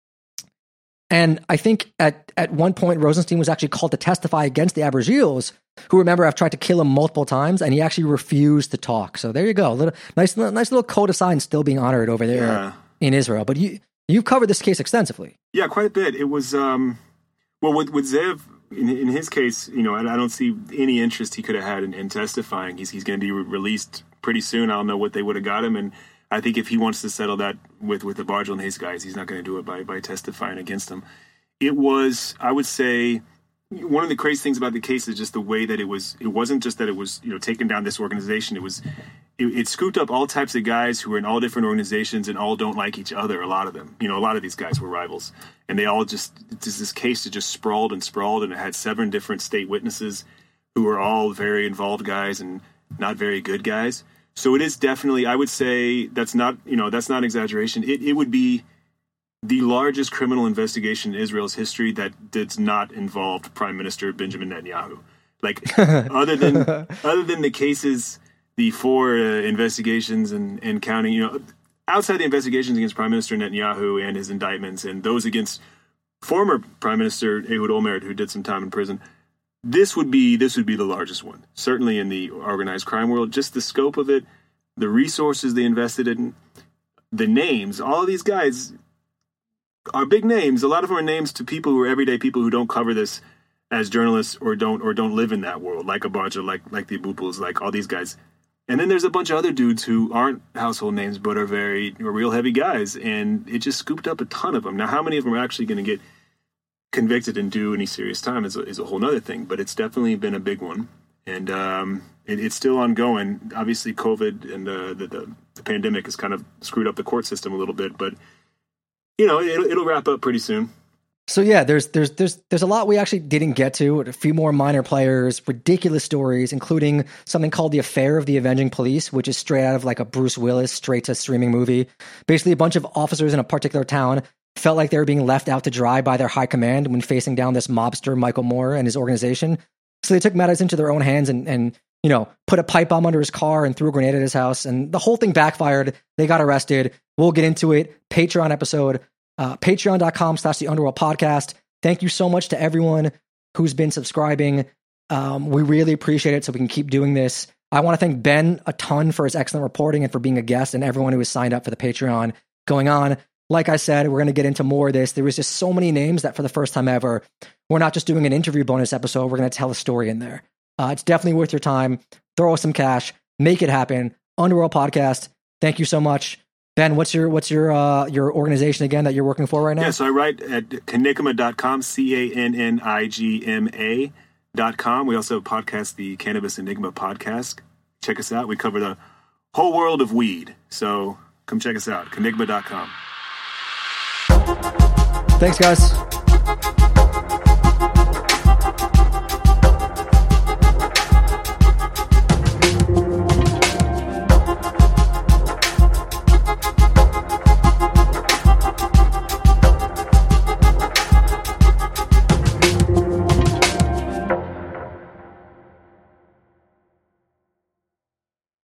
And I think at one point, Rosenstein was actually called to testify against the Abergils, who, remember, have tried to kill him multiple times, and he actually refused to talk. So there you go. Nice little code of signs still being honored over there in Israel. But you've covered this case extensively. Yeah, quite a bit. It was, with Zev, in his case, I don't see any interest he could have had in testifying. He's going to be released pretty soon. I don't know what they would have got him, and I think if he wants to settle that with the Bargil and Hayes guys, he's not going to do it by testifying against them. It was, I would say, one of the crazy things about the case is just the way that it wasn't just that it was, taking down this organization. It scooped up all types of guys who were in all different organizations and all don't like each other. A lot of them, a lot of these guys were rivals, and they all this case that just sprawled, and it had 7 different state witnesses who were all very involved guys and not very good guys. So it is definitely, I would say that's not an exaggeration. It would be the largest criminal investigation in Israel's history that did not involve Prime Minister Benjamin Netanyahu. Like other than the cases, the 4 investigations and counting, outside the investigations against Prime Minister Netanyahu and his indictments and those against former Prime Minister Ehud Olmert, who did some time in prison, this would be the largest one, certainly in the organized crime world. Just the scope of it, the resources they invested in, the names. All of these guys are big names. A lot of them are names to people who are everyday people who don't cover this as journalists or don't live in that world, like Abarja, like the Abutbuls, like all these guys. And then there's a bunch of other dudes who aren't household names but are real heavy guys, and it just scooped up a ton of them. Now, how many of them are actually going to get convicted and do any serious time is a whole other thing, but it's definitely been a big one. And it's still ongoing. Obviously, COVID and the pandemic has kind of screwed up the court system a little bit, but it'll wrap up pretty soon. So yeah, there's a lot we actually didn't get to. A few more minor players, ridiculous stories, including something called The Affair of the Avenging Police, which is straight out of like a Bruce Willis straight to streaming movie. Basically, a bunch of officers in a particular town felt like they were being left out to dry by their high command when facing down this mobster Michael Moore and his organization. So they took matters into their own hands and put a pipe bomb under his car and threw a grenade at his house. And the whole thing backfired. They got arrested. We'll get into it. Patreon episode. Patreon.com/The Underworld Podcast. Thank you so much to everyone who's been subscribing. We really appreciate it so we can keep doing this. I want to thank Ben a ton for his excellent reporting and for being a guest, and everyone who has signed up for the Patreon going on. Like I said, we're going to get into more of this. There was just so many names that for the first time ever, we're not just doing an interview bonus episode. We're going to tell a story in there. It's definitely worth your time. Throw us some cash. Make it happen. Underworld Podcast. Thank you so much. Ben, what's your organization again that you're working for right now? Yeah, so I write at Canigma.com, CANNIGMA.com. We also podcast the Cannabis Enigma podcast. Check us out. We cover the whole world of weed. So come check us out, Canigma.com. Thanks, guys.